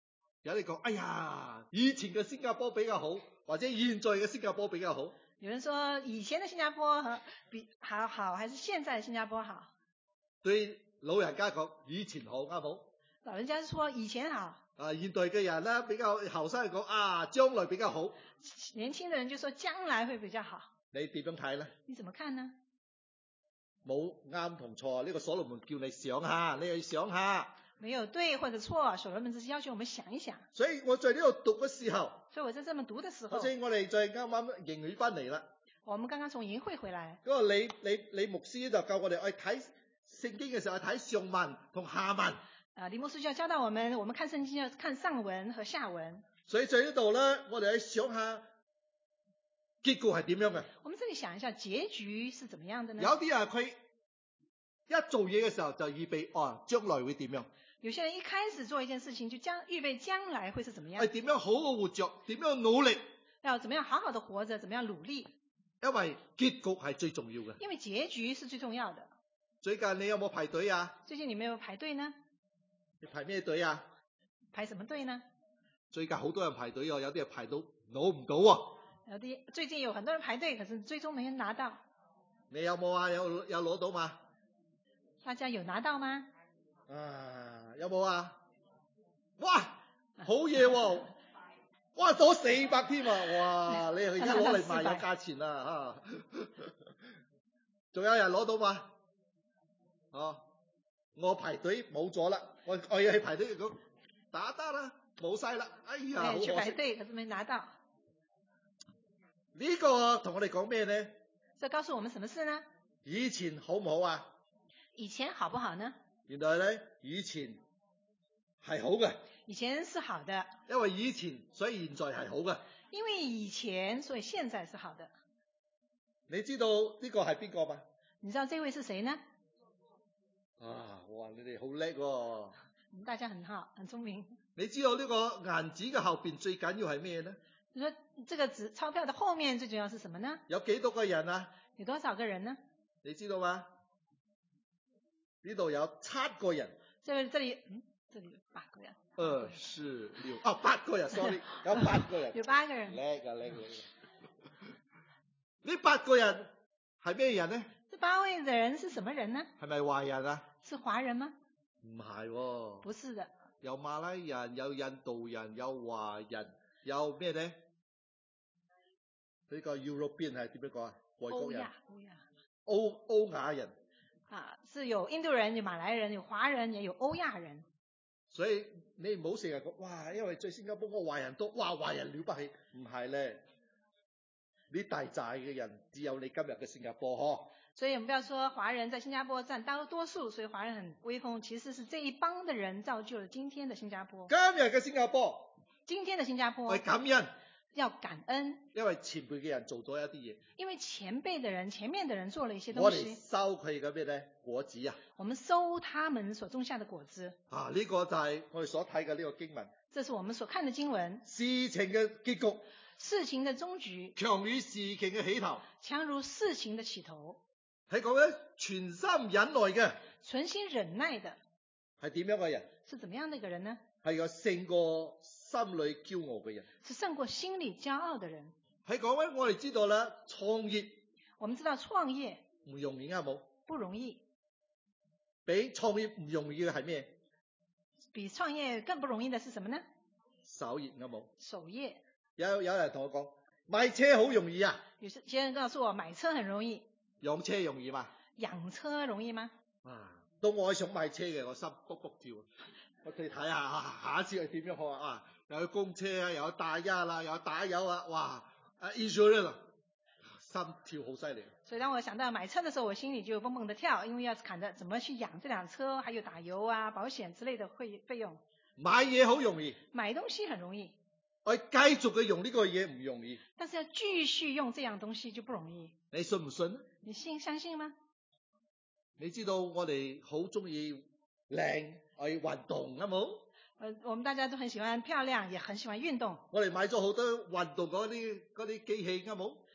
有啲講，哎呀，以前嘅新加坡比較好，或者現在嘅新加坡比較好。 有人說以前的新加坡和比好好，還是現在的新加坡好？ 對老人家講，以前好啱冇？ 老人家說以前好。 啊，現代嘅人咧比較後生人講啊，將來比較好。 年輕的人就說將來會比較好。 你點樣睇咧？ 你怎麼看呢？ 冇啱同錯，呢個所羅門叫你想下，你要想下。 沒有對或者錯，所羅門只是要求我們想一想。 所以我在呢度讀嘅時候， 所以我在這麼讀的時候， 好似我哋在啱啱營會翻嚟啦。 我們剛剛從營會回來。 嗰個李李李牧師就教我哋去睇聖經嘅時候，去睇上文同下文。 啊，李牧師就要教導我們，我們看聖經要看上文和下文。 所以在呢度咧，我哋去想下結局係點樣嘅。 我們這裏想一下結局是怎麼樣的呢？ 有啲人佢一做嘢嘅時候就預備哦，將來會點樣？ 有些人一開始做一件事情就將預備將來會是怎麼樣？ 係點樣好好活着？點樣努力？ 要怎麼樣好好的活着？怎麼樣努力？ 因為結局係最重要嘅。 因為結局是最重要的。 最近你有冇排隊啊？ 最近你沒有排隊呢？ 你排咩隊啊？ 排什麼隊呢？ 最近好多人排隊啊，有啲人排到攞唔到啊。 有啲最近有很多人排隊，可是最終沒人拿到。 你有冇啊？有有攞到嗎？ 大家有拿到嗎？ 啊，有冇啊？哇，好嘢喎！哇，攞四百添啊！哇，你而家攞嚟賣有價錢啦吓。仲有人攞到嗎？哦，我排隊冇咗啦，我我要去排隊咁打得啦，冇晒啦，哎呀，好可惜。 去排隊，可是沒拿到。 呢個同我哋講咩呢？ 這告訴我們什麼事呢？ 以前好唔好啊？ 以前好不好呢？ 原來咧，以前係好嘅。 以前是好的。 因為以前，所以現在係好嘅。 因為以前，所以現在是好的。 你知道呢個係邊個嗎？ 你知道這位是誰呢？ 啊，哇！你哋好叻喎。 大家很好，很聰明。 你知道呢個銀紙嘅後邊最緊要係咩呢？ 你說這個紙鈔票的後面最重要是什麼呢？ 有幾多個人啊？ 有多少個人呢？ 你知道嗎？呢度有七個人。 這裏這裏嗯，這裏有八個人。 二四六啊，八個人 ，sorry， 有八個人。 有八個人。 叻啊叻啊！呢八個人係咩人呢？ 這八位的人是什麼人呢？ 係咪華人啊？ 是華人嗎？ 唔係喎。 不是的。 有馬來人，有印度人，有華人，有咩呢？呢個 European 係點樣講啊？外國人。 歐亞。 歐歐亞人。 啊，是有印度人，有馬來人，有華人，也有歐亞人。 所以你唔好成日講，哇！因為在新加坡我華人多，哇！華人了不起，唔係咧。你大寨嘅人只有你今日嘅新加坡嗬。 所以我們不要說華人在新加坡佔大多數，所以華人很威風。其實是這一幫的人造就了今天的新加坡。 今日嘅新加坡。 今天的新加坡。 係感恩。 要感恩。 因為前輩嘅人做咗一啲嘢。 因為前輩的人、前面的人做了一些東西。 我哋收佢嘅咩咧？果子啊。 我們收他們所種下的果子。 啊，呢、這個就係我哋所睇嘅呢個經文。 這是我們所看的經文。 事情嘅結局。 事情的終局。 強於事情嘅起頭。 強如事情的起頭。 係講緊全心忍耐嘅。 存心忍耐的。 係點樣嘅人？ 是怎麼樣的一個人呢？ 係個勝過心裏驕傲嘅人。 是勝過心裏驕傲的人。 係講緊我哋知道啦，創業。 我們知道創業唔容易啱冇？ 不容易。 比創業唔容易嘅係咩？ 比創業更不容易的是什麼呢？ 守業啱冇？ 守業。 有有人同我講，買車好容易啊。 有些人告訴我，買車很容易。 養車容易嘛？ 養車容易嗎？ 啊，到我想買車嘅，我心卜卜跳。我哋睇下啊，下一次係點樣學啊？又有供車啊，又有打壓啦，又有打油啊，哇！啊 insurance 啊，心跳好犀利。 所以當我想到買車的時候，我心裏就蹦蹦的跳，因為要砍着怎麼去養這輛車，還有打油啊、保險之類的費費用。 買嘢好容易， 買東西很容易。 我繼續嘅用呢個嘢唔容易。 但是要繼續用這樣東西就不容易。 你信唔信？ 你信相信嗎？ 你知道我哋好中意靚去運動啊冇？ 呃，我們大家都很喜歡漂亮，也很喜歡運動。 我哋買咗好多運動嗰啲嗰啲機器啊冇？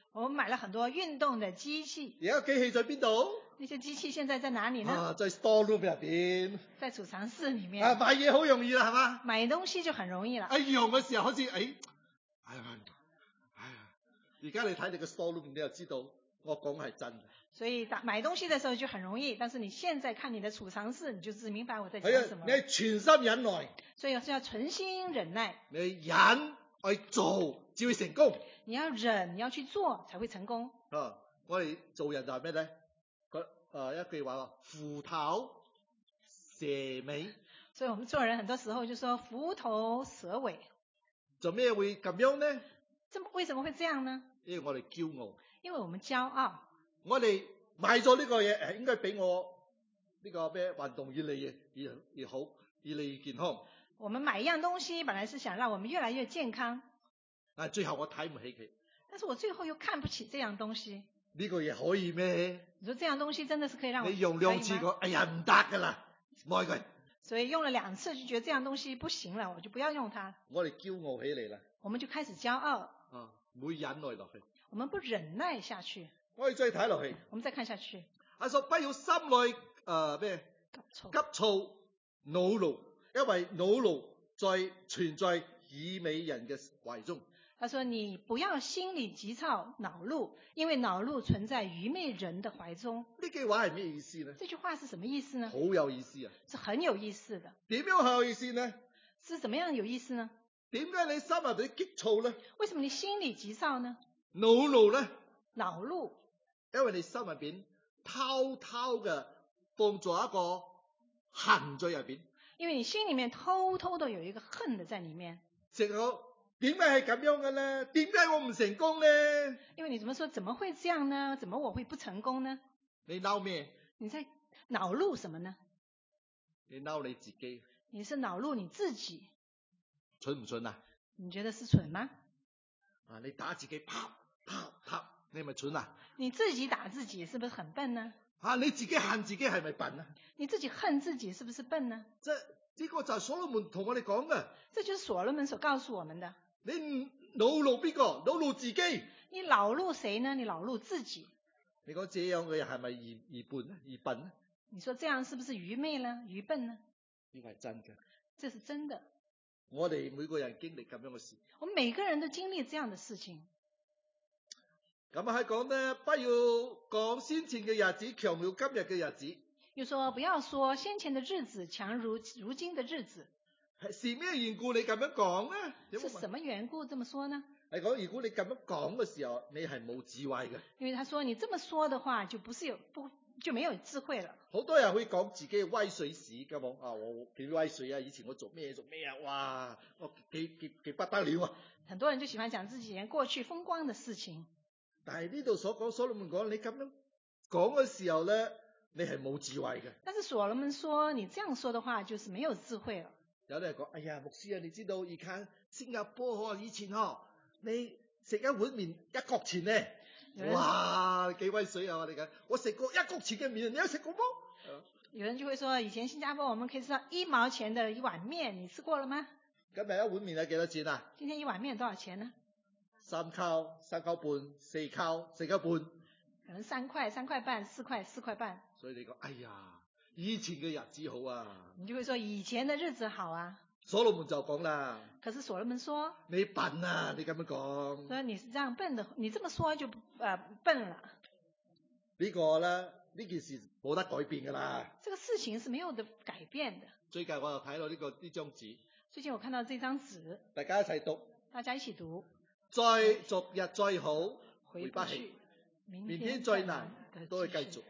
我們買了很多運動的機器。 而家機器在邊度？ 那些機器現在在哪裡呢？ 啊，在 store room 入邊。 在儲藏室裡面。 啊，買嘢好容易啦，係嘛？ 買東西就很容易啦。 一用嘅時候好似，誒、哎，哎呀，哎呀，而家你睇你個 store room，你就知道我講係真嘅。 所以打買東西的時候就很容易，但是你現在看你的儲藏室，你就只明白我在講什麼。 你係全心忍耐。 所以是要存心忍耐。 你忍去做，至會成功。 你要忍，你要去做，才會成功。 啊，我哋做人就係咩咧？佢誒一句話話，虎頭蛇尾。 所以我們做人很多時候就說虎頭蛇尾。 做咩會咁樣呢？ 這為什麼會這樣呢？ 因為我哋驕傲。 因為我們驕傲。 我哋買咗呢個嘢，誒應該俾我呢個咩運動越嚟越越越好，越嚟越健康。 我們買一樣東西，本來是想讓我們越來越健康。 啊，最後我睇唔起佢。 但是我最後又看不起這樣東西。 呢個嘢可以咩？ 你說這樣東西真的是可以讓我？ 你用兩次過，哎呀唔得噶啦，唔愛佢。 所以用了兩次就覺得這樣東西不行了，我就不要用它。 我哋驕傲起嚟啦。 我們就開始驕傲。 啊，唔會忍耐落去。 我們不忍耐下去。 我哋再睇落去。 我們再看下去。 阿叔不要心裏誒咩？急躁、急躁、惱怒，因為惱怒在存在愚昧人嘅懷中。 他說：你不要心裏急躁、惱怒，因為惱怒存在愚昧人的懷中。 呢句話係咩意思呢？ 這句話是什麼意思呢？ 好有意思啊！ 是很有意思的。 點樣好有意思呢？ 是怎麼樣有意思呢？ 點解你心入邊急躁呢？ 為什麼你心裏急躁呢？ 惱怒呢？ 惱怒， 因為你心入邊偷偷嘅放咗一個恨在入邊。 因為你心裏面偷偷的有一個恨的在裏面。 成個點解係咁樣嘅呢？點解我唔成功呢？ 因為你怎麼說怎麼會這樣呢？怎麼我會不成功呢？ 你嬲咩？ 你在惱怒什麼呢？ 你嬲你自己。 你是惱怒你自己。 蠢唔蠢啊？ 你覺得是蠢嗎？ 啊，你打自己，啪啪啪，你係咪蠢啊？ 你自己打自己是不是很笨呢？ 啊，你自己恨自己係咪笨啊？ 你自己恨自己是不是笨呢？ 這呢個就係所羅門同我哋講嘅。 這就是所羅門所告訴我們的。 你惱怒邊個？惱怒自己。 你惱怒誰呢？你惱怒自己。 你講這樣嘅人係咪愚愚笨呢？愚笨呢？ 你說這樣是不是愚昧呢？愚笨呢？ 呢個係真嘅。這是真的。 我哋每個人經歷咁樣嘅事。 我們每個人都經歷這樣的事情。 咁啊，係講呢，不要講先前嘅日子強如今日嘅日子。 又說不要說先前的日子強如如今的日子。 是咩緣故你咁樣講呢？ 是什麼緣故這麼說呢？ 係講如果你咁樣講嘅時候，你係冇智慧嘅。 因為他說你這麼說的話，就不是有不就沒有智慧了。 好多人會講自己威水史㗎嘛，啊我幾威水啊！以前我做咩做咩啊，哇，我幾幾幾不得了啊！ 很多人就喜歡講自己過去風光的事情。 但係呢度所講，所羅門講，你咁樣講嘅時候咧，你係冇智慧嘅。 但是所羅門說，你這樣說的話，就是沒有智慧了。 有啲人講，哎呀，牧師啊，你知道而家新加坡以前嗬，你食一碗麵一角錢咧，哇，幾威水啊！我哋講，我食過一角錢嘅麵，你有食過冇？ 有人就會說，以前新加坡我們可以吃到一毛錢的一碗麵，你吃過了嗎？ 今日一碗麵係幾多錢啊？ 今天一碗麵多少錢呢？ 三溝、三溝半、四溝、四溝半。 可能三塊、三塊半、四塊、四塊半。 所以你講，哎呀，以前嘅日子好啊。 你就會說以前的日子好啊。 所羅門就講啦。 可是所羅門說， 你笨啊！你咁樣講。 所以你是這樣笨的，你這麼說就呃笨了。 這個呢個咧，呢件事冇得改變噶啦。 這個事情是沒有得改變的。 最近我又睇到呢、這個呢張紙。 最近我看到這張紙。 大家一齊讀。 大家一起讀。 再昨日再好，回不去； 明天再難，都會繼續。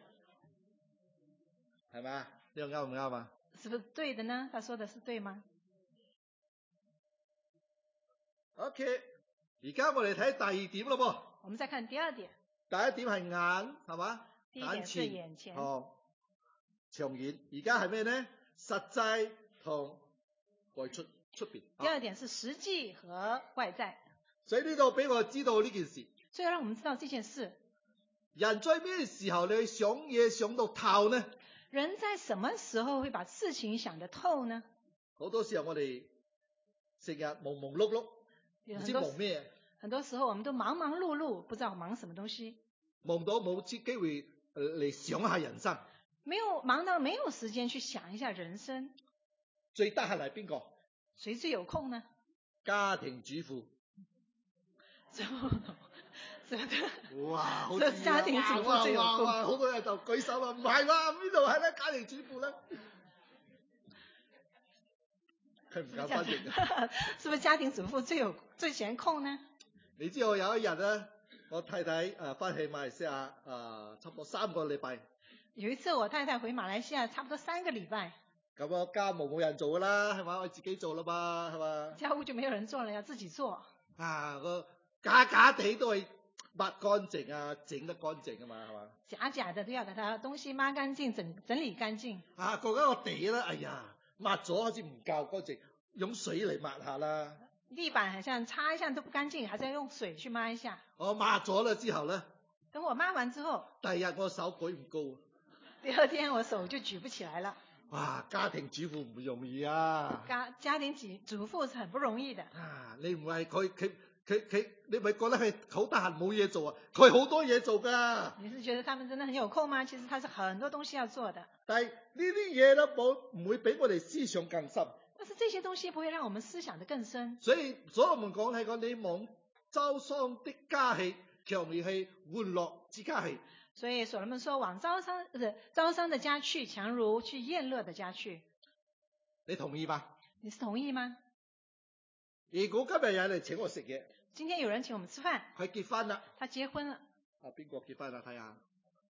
係咪啊？呢個啱唔啱啊？ 是不是對的呢？他說的是對嗎 ？OK，而家我哋睇第二點咯噃。 我們再看第二點。 第一點係眼，係嘛？ 第一點是眼前。 哦，長遠。而家係咩呢？實際同外出出邊。 第二點是實際和外在。 所以呢度俾我知道呢件事。 所以讓我們知道這件事。 人在咩時候你去想嘢想到透呢？ 人在什麼時候會把事情想得透呢？ 好多時候我哋成日忙忙碌碌，唔知忙咩。 很多時候我們都忙忙碌碌，不知道忙什麼東西。 忙到冇機會嚟想下人生。 沒有忙到沒有時間去想一下人生。 最得閒係邊個？ 誰最有空呢？ 家庭主婦。哇，好似、啊、 家庭主婦最有空。 好多人就舉手啊，唔係喎，邊度係咧？家庭主婦咧？佢唔夠分型啊！ 是不是家庭主婦最有最閒空呢？ 你知道有一日咧，我太太誒翻去馬來西亞誒、呃，差唔多三個禮拜。 有一次我太太回馬來西亞，差不多三個禮拜。 咁啊，家務冇人做噶啦，係嘛？我自己做啦嘛，係嘛？ 家務就沒有人做了，要自己做。 啊，個假假地都係抹乾淨啊，整得乾淨啊嘛，係嘛？ 假假的都要給它東西抹乾淨，整整理乾淨。 啊，嗰個地咧，哎呀，抹咗好似唔夠乾淨，用水嚟抹下啦。 地板好像擦一下都不乾淨，還是要用水去抹一下。 我抹咗啦之後咧， 等我抹完之後， 第二日我手舉唔高。 第二天我手就舉不起來了。 哇，家庭主婦唔容易啊！ 家家庭主婦是很不容易的。 啊，你唔係佢佢佢佢，你咪覺得係好得閒冇嘢做啊？佢好多嘢做噶。 你是覺得他們真的很有空嗎？其實他是很多東西要做的。 但係呢啲嘢咧，冇唔會俾我哋思想更深。 但是這些東西不會讓我們思想得更深。 所以所羅門講係講，你望周桑的家氣，強如係玩樂之家氣。 所以所羅門說，往招商不是招商的家去，強如去宴樂的家去。 你同意嗎？ 你是同意嗎？ 如果今日有人嚟請我食嘢， 今天有人請我們吃飯， 佢結婚啦， 他結婚了。 啊，邊個結婚啊？睇下。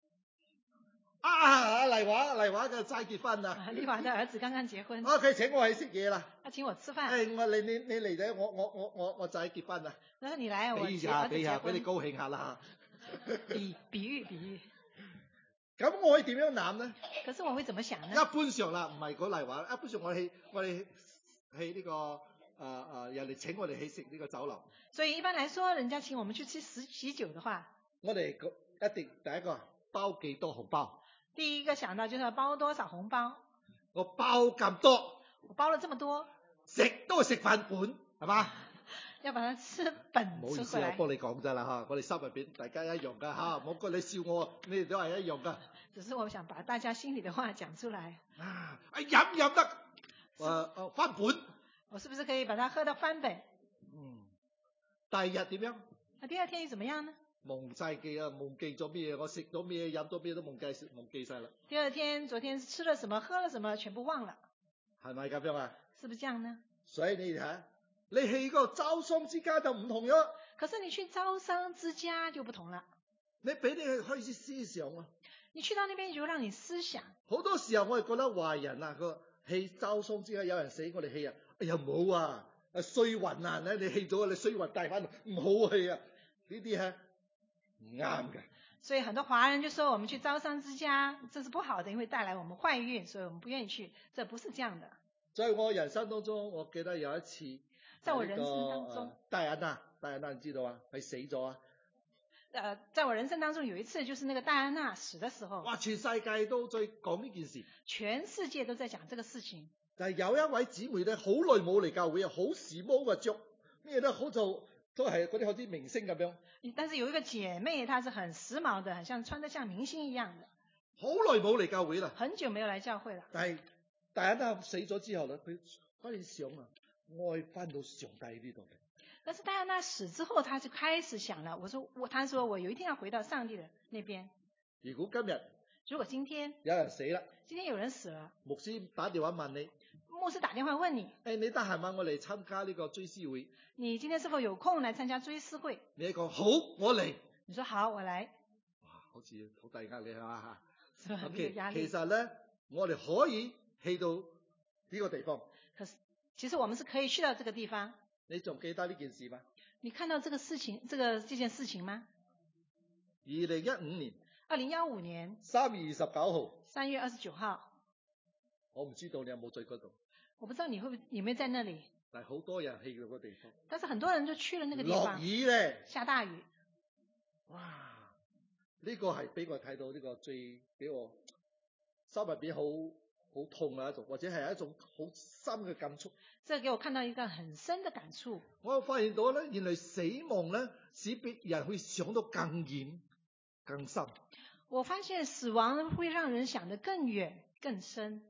啊，麗華麗華嘅齋結婚啦。 麗華的兒子剛剛結婚。 啊，佢請我去食嘢啦。 他請我吃飯。 誒、哎，我你你你嚟咧，我我我我我仔結婚啦。 然後你來，我兒子結婚。 俾下俾你高興下啦。 比比喻比喻。 咁我會點樣諗呢？ 可是我會怎麼想呢？ 一般上啦，唔係講麗華，一般上我哋我哋去呢個誒誒、呃、人哋請我哋去食呢個酒樓。 所以一般來說，人家請我們去吃喜喜酒的話， 我哋一定第一個包幾多紅包。 第一個想到就是要包多少紅包。 我包咁多。 我包了這麼多。 食都係食飯本，係嘛？ 要把它吃本。 唔好意思，我幫你講真啦嚇，我哋心入邊大家一樣噶嚇，唔好覺你笑我，你哋都係一樣噶。 只是我想把大家心裏的話講出來。 啊，飲飲得，誒誒翻本。 我是不是可以把它喝到翻本？ 嗯。第二日點樣？ 那第二天又怎麼樣呢？ 忘晒記啊，忘記咗咩？我食咗咩？飲咗咩都忘記忘記晒啦。 第二天，昨天吃了什麼，喝了什麼，全部忘了。係咪咁樣啊？ 是不是這樣呢？ 所以你睇，你去個招商之家就唔同咗。 可是你去招商之家就不同了。你俾你去開始思想啊！ 你去到那邊就讓你思想。 好多時候我哋覺得壞人啊，個去招商之家有人死，我哋去啊，哎呀冇啊，衰運啊，你去咗你衰運帶翻，唔好去啊！呢啲係唔啱嘅。 所以很多華人就說我們去招商之家，這是不好的，因為帶來我們壞運，所以我們不願意去。這不是這樣的。在我人生當中，我記得有一次， 在我人生當中， 戴安娜，戴安娜你知道啊？佢死咗啊！ 呃，在我人生當中有一次，就是那個戴安娜死的時候。哇！ 全世界都在講呢件事。 全世界都在講這個事情。 但係有一位姊妹咧，好耐冇嚟教會啊，好時髦嘅着，咩都好做，都係嗰啲好似明星咁樣。 但是有一個姐妹，她是很時髦的，很像穿得像明星一樣的。 好耐冇嚟教會啦。 很久沒有來教會了。 但係戴安娜死咗之後咧，佢開始想啊，我要翻到上帝呢度。 但是戴安娜死之後，他就開始想了。我說我，他說我有一天要回到上帝的那邊。 如果今日， 如果今天有人死啦， 今天有人死了， 牧師打電話問你， 牧師打電話問你， 誒，你得閒嗎？我嚟參加呢個追思會。 你今天是否有空來參加追思會？ 你講好，我嚟。 你說好，我來。 哇，好似好大壓力係嘛吓？是很有壓力。 其實咧，我哋可以去到呢個地方。 可是，其實我們是可以去到這個地方。 你仲記得呢件事嗎？ 你看到這個事情，這個這件事情嗎？ 二零一五年。 二零一五年。 三月二十九號。 三月二十九號。 我唔知道你有冇在嗰度。 我不知道你會不會有沒有在那裡。 但係好多人去嗰個地方。 但是很多人就去了那個地方。 落雨咧。 下大雨。 哇！呢個係俾我睇到呢個最俾我心入邊好好痛啊，或者係一種好深嘅感觸。 這給我看到一個很深的感觸。 我發現到咧，原來死亡咧使別人會想到更遠、更深。 我發現死亡會讓人想得更遠、更深。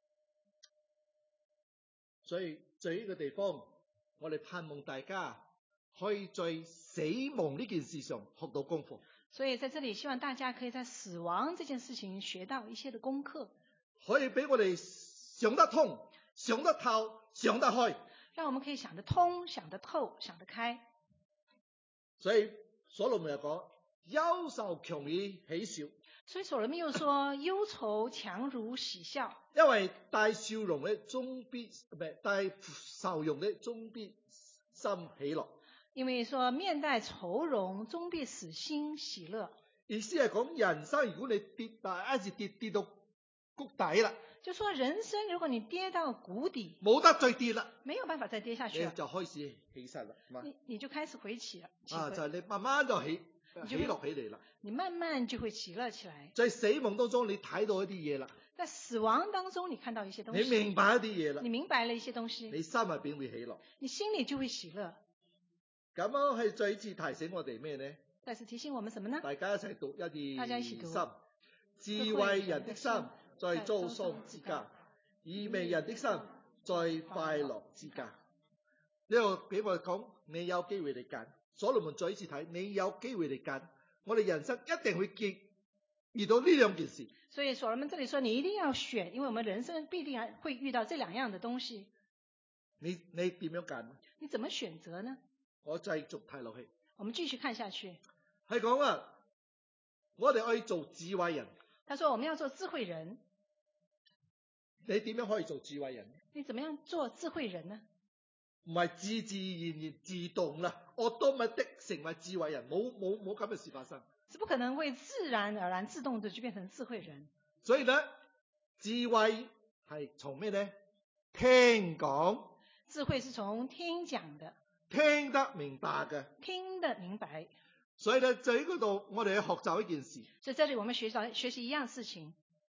所以在呢個地方，我哋盼望大家可以在死亡呢件事上學到功課。 所以在這裡希望大家可以在死亡這件事情學到一些的功課， 可以俾我哋想得通、想得透、想得開。 讓我們可以想得通、想得透、想得開。 所以所羅門又講，憂愁強如喜笑。 所以所羅門又說，憂愁強如喜笑。 因為帶笑容咧，終必唔係帶愁容咧，終必心喜樂。 因為說面帶愁容，終必使心喜樂。 意思係講人生，如果你跌大一直跌跌到谷底啦， 就說人生如果你跌到谷底， 冇得再跌啦， 沒有辦法再跌下去， 你就開始起身啦， 你你就開始回起了， 啊，就係、是、你慢慢就起起落起嚟啦， 你慢慢就會喜樂起來。 在死亡當中，你睇到一啲嘢啦， 在死亡當中，你看到一些東西， 你明白一啲嘢啦， 你明白了一些東西， 你心入邊會喜樂， 你心裏就會喜樂。 咁樣係再次提醒我哋咩呢？ 再次提醒我們什麼呢？ 大家一齊讀一啲， 大家一起讀。 智慧人的心在遭喪之家，愚昧人的心在快樂之家。呢個俾我講，你有機會嚟揀。所羅門再一次睇，你有機會嚟揀。我哋人生一定會見遇到呢兩件事。所以所羅門這裡說，你一定要選，因為我們人生必定會遇到這兩樣的東西。 你你點樣揀？ 你怎麼選擇呢？ 我繼續睇落去。 我們繼續看下去。 係講啊，我哋可以做智慧人。 他說我們要做智慧人。 你點樣可以做智慧人？ 你怎麼樣做智慧人呢？ 唔係自自然然自動啦，我都咪的成為智慧人，冇冇冇咁嘅事發生。 是不可能會自然而然自動的就變成智慧人。 所以咧，智慧係從咩呢？聽講。 智慧是從聽講的。 聽得明白嘅。 聽得明白。 所以咧，在呢嗰度我哋去學習一件事。 所以這裡我們學習學習一樣事情。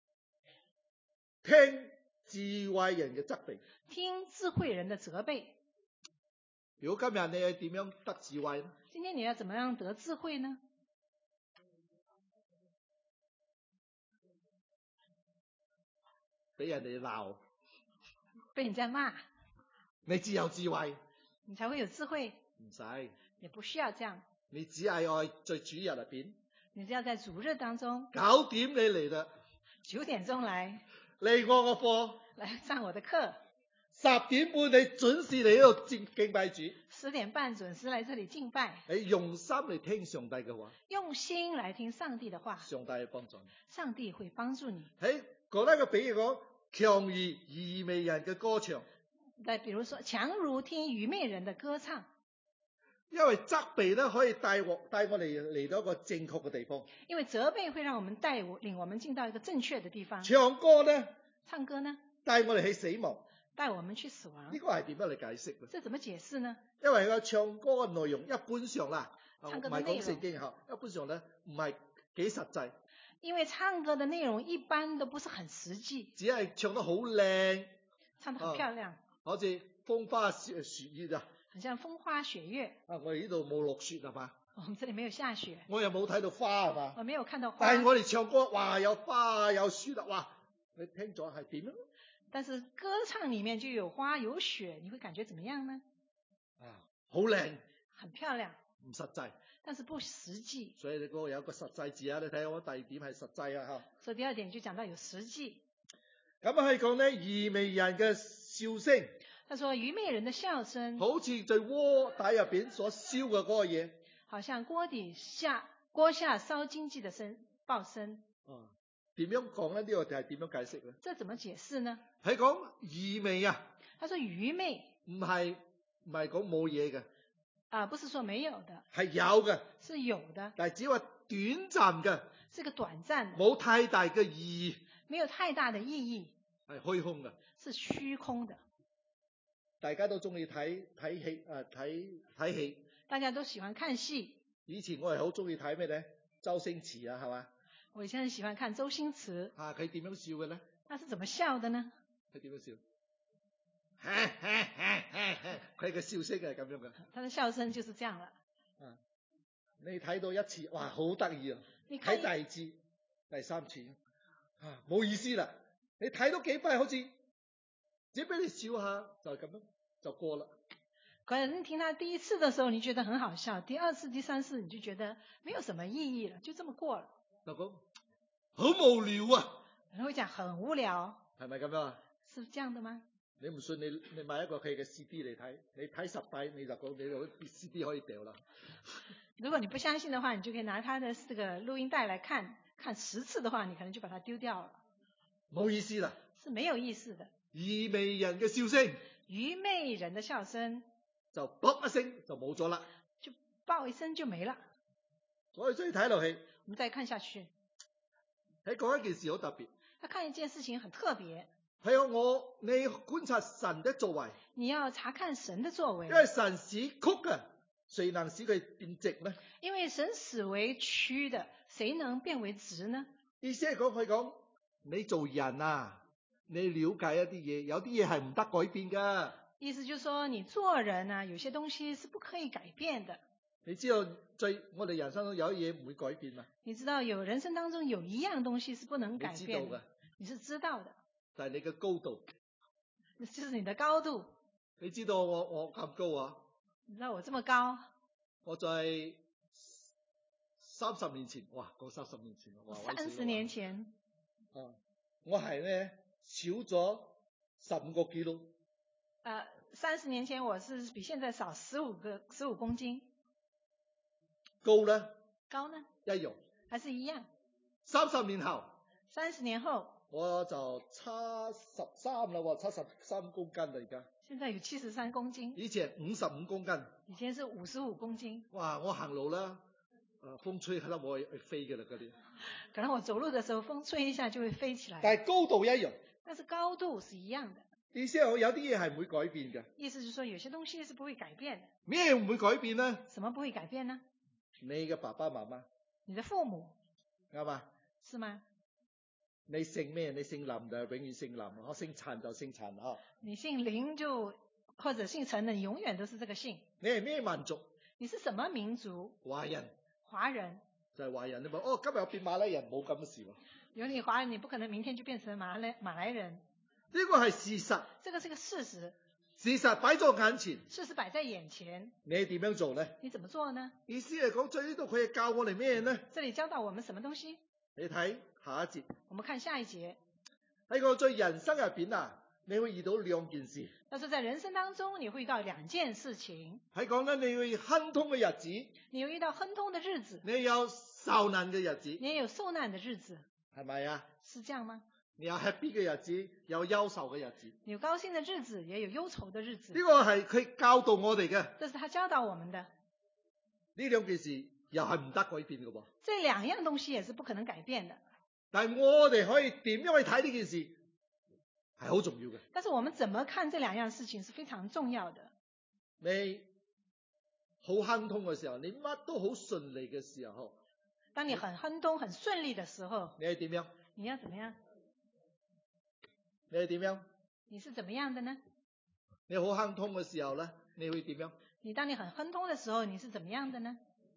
聽智慧人嘅責備。 聽智慧人的責備。 如果今日你係點樣得智慧呢？ 今天你要怎麼樣得智慧呢？ 俾人哋鬧， 被人家罵， 你只有智慧， 你才會有智慧。 唔使， 也不需要這樣。 你只係愛在主日入邊， 你只要在主日當中， 九點你嚟啦， 九點鐘來嚟我個課， 來上我的課。 十點半你準時嚟呢度敬敬拜主， 十點半準時來這裡敬拜。 你用心嚟聽上帝嘅話， 用心來聽上帝的話， 上帝會幫助你， 上帝會幫助你。 喺講一個比喻講，強如愚昧人嘅歌唱。 再比如說，強如聽愚昧人的歌唱。 因為責備咧可以帶我帶我哋嚟到一個正確嘅地方。 因為責備會讓我們帶我領我們進到一個正確的地方。 唱歌呢？ 唱歌呢？帶我哋去死亡。 帶我們去死亡。 呢個係點樣嚟解釋咧？ 這怎麼解釋呢？ 因為個唱歌嘅內容一般上啦， 唱歌嘅內容， 唔係講聖經嚇，一般上咧唔係幾實際。 因為唱歌嘅內容一般都不是很實際。 只係唱得好靚， 唱得很漂亮， 好似風花雪雪月啊。 很像風花雪月。 啊，我哋呢度冇落雪係嘛？ 我們這裡沒有下雪。 我又冇睇到花係嘛？ 我沒有看到花。 但係我哋唱歌，哇，有花有雪啦，哇！你聽咗係點樣？ 但是歌唱裡面就有花有雪，你會感覺怎麼樣呢？ 啊，好靚， 很漂亮， 唔實際， 但是不實際。 所以你嗰個有個實際字啊，你睇下我第二點係實際啊嚇。 所以第二點就講到有實際。 咁可以講咧，愚昧人嘅笑聲。 他說愚昧人的笑聲， 好似在鍋底入邊所燒嘅嗰個嘢， 好像鍋底下鍋下燒經濟的聲爆聲。 啊，點樣講咧？呢、這個係點樣解釋咧？ 這怎麼解釋呢？ 係講愚昧啊。 他說愚昧唔係唔係講冇嘢嘅。 啊，不是說沒有的， 係有嘅， 是有的， 但係只係短暫嘅， 是個短暫的， 冇太大嘅意義， 沒有太大的意義， 係虛空嘅， 是虛空的。 大家都中意睇睇戲啊，睇睇戲。 大家都喜歡看戲。 以前我係好中意睇咩咧？周星馳啊，係嘛？ 我以前很喜歡看周星馳。 啊，佢點樣笑嘅咧？ 那是怎麼笑的呢？ 佢點樣笑？佢嘅笑聲係咁樣嘅。 他的笑聲就是這樣啦。 啊，你睇到一次，哇，好得意啊！睇第二次、第三次，啊，冇意思啦。你睇到幾拜好似只俾你笑下，就係咁樣就過啦。 可能聽他第一次的時候，你覺得很好笑；第二次、第三次，你就覺得沒有什麼意義了，就這麼過了。 就講好無聊啊！ 人會講很無聊， 係咪咁樣啊？ 是這樣的嗎？ 你唔信你你買一個佢嘅 C D 嚟睇，你睇十擺你就講你有 C D 可以掉啦。 如果你不相信的話，你就可以拿他的這個錄音帶來看，看十次的話，你可能就把它丟掉了。 冇意思啦， 是沒有意思的。 愚昧人嘅笑聲， 愚昧人的笑聲就卜一聲就冇咗啦， 就爆一聲就沒了。 所以所以睇落去， 我們再看下去， 喺講一件事好特別。 他看一件事情很特別。 係啊，我你觀察神的作為， 你要查看神的作為。 因為神使曲嘅，誰能使佢變直呢？ 因為神使為曲的，誰能變為直呢？ 意思係講佢講，你做人啊，你了解一啲嘢，有啲嘢係唔得改變噶。 意思就是說，你做人啊，有些東西是不可以改變的。 你知道最我哋人生中有啲嘢唔會改變嘛？ 你知道有人生當中有一樣東西是不能改變的，你是知道的。 就係你嘅高度， 就是你的高度。 你知道我我咁高啊？ 你知道我這麼高？ 我在三十年前，哇，講三十年前，哇， 三十年前， 啊，我係咧少咗十五個 kilo。 呃，三十年前我是比現在少十五個十五公斤。 高呢？ 高呢？ 一樣， 還是一樣。 三十年後， 三十年後， 我就七十三啦喎，七十三公斤啦而家。 現在有七十三公斤。 以前五十五公斤。 以前是五十五公斤。 哇！我行路啦，誒風吹可能我會飛嘅啦嗰啲。 可能我走路的時候風吹一下就會飛起來。 但係高度一樣。 但是高度是一樣的。 意思係有啲嘢係唔會改變嘅。 意思就是說有些東西是不會改變的。 咩唔會改變呢？ 什麼不會改變呢？ 你嘅爸爸媽媽。 你的父母。 啱嘛？ 是嗎？ 你姓咩？你姓林就永遠姓林，我姓陳就姓陳啊。 你姓林就或者姓陳的，你永遠都是這個姓。 你係咩民族？ 你是什麼民族？ 華人。 華人。 就係華人，你話哦，今日我變馬來人，冇咁嘅事喎。 有你華人，你不可能明天就變成馬來馬來人。 呢個係事實。 這個是個事實。 事實擺在眼前。 事實擺在眼前。 你點樣做呢？ 你怎麼做呢？ 意思係講，在呢度佢係教我哋咩呢？ 這裡教導我們什麼東西？ 你睇下一節。 我們看下一節。 喺個在人生入邊啊，你會遇到兩件事。 但是在人生當中，你會遇到兩件事情。 喺講咧，你會亨通嘅日子。 你會遇到亨通的日子。 你有受難嘅日子。 你也有受難的日子。 係咪啊？ 是這樣嗎？ 你有 happy 嘅日子，有憂愁嘅日子。 有高興的日子，也有憂愁的日子。 呢個係佢教導我哋嘅。 這是他教導我們的。 呢兩件事又係唔得改變嘅噃。 這兩樣東西也是不可能改變的。但係我哋可以點樣去睇呢件事，係好重要嘅。 但是我們怎麼看這兩樣事情是非常重要的。 你好亨通嘅時候，你乜都好順利嘅時候， 當你很亨通、很順利的時候， 你係點樣？ 你要怎麼樣？ 你係點樣？ 你是怎麼樣的呢？ 你好亨通嘅時候咧，你會點樣？ 你當你很亨通的時候，你是怎麼樣的呢？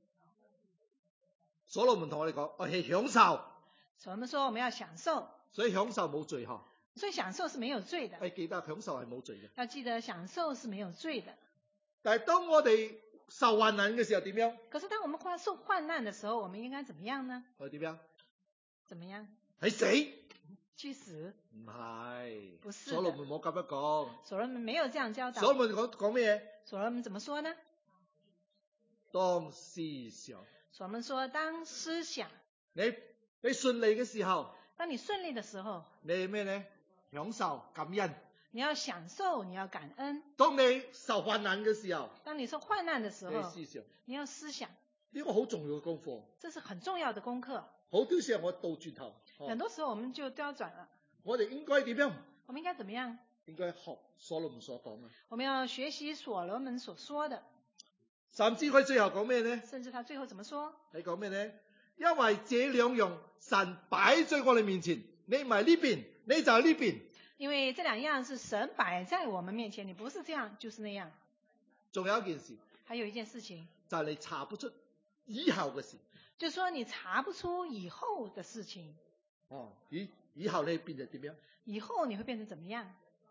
所羅門同我哋講，我係享受。 所羅門說我們要享受， 所以享受冇罪嗬。 所以享受是沒有罪的。 係記得享受係冇罪嘅。 要記得享受是沒有罪的。 但係當我哋受患難嘅時候點樣？ 可是當我們快受患難的時候，我們應該怎麼樣呢？ 我點樣？ 怎麼樣？ 係死。 去死？ 唔係。 不是。 所羅門冇咁樣講。 所羅門沒有這樣教導。 所羅門講講咩嘢？ 所羅門怎麼說呢？ 當思想。 所羅門說當思想。 你你順利嘅時候。 當你順利的時候。 你咩呢？享受感恩。 你要享受，你要感恩。 當你受患難嘅時候。 當你受患難的時候。 你思想。 你要思想。 呢個好重要嘅功課。 這是很重要的功課。 好多時候我倒轉頭。 很多時候我們就調轉了。 我哋應該點樣？ 我們應該怎麼樣？ 應該學所羅門所講嘅。 我們要學習所羅門所說的。 甚至佢最後講咩呢？ 甚至他最後怎麼說？ 你講咩呢？因為這兩樣神擺在我哋面前，你唔係呢邊， 你就喺呢邊。 因為這兩樣是神擺在我們面前，你不是這樣就是那樣。 仲有一件事， 還有一件事情， 就係你查不出以後嘅事。 就是說你查不出以後的事情。 哦，以以後你變成點樣？ 以後你會變成怎麼樣？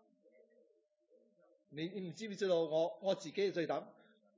你你唔知唔知道？我我自己最膽，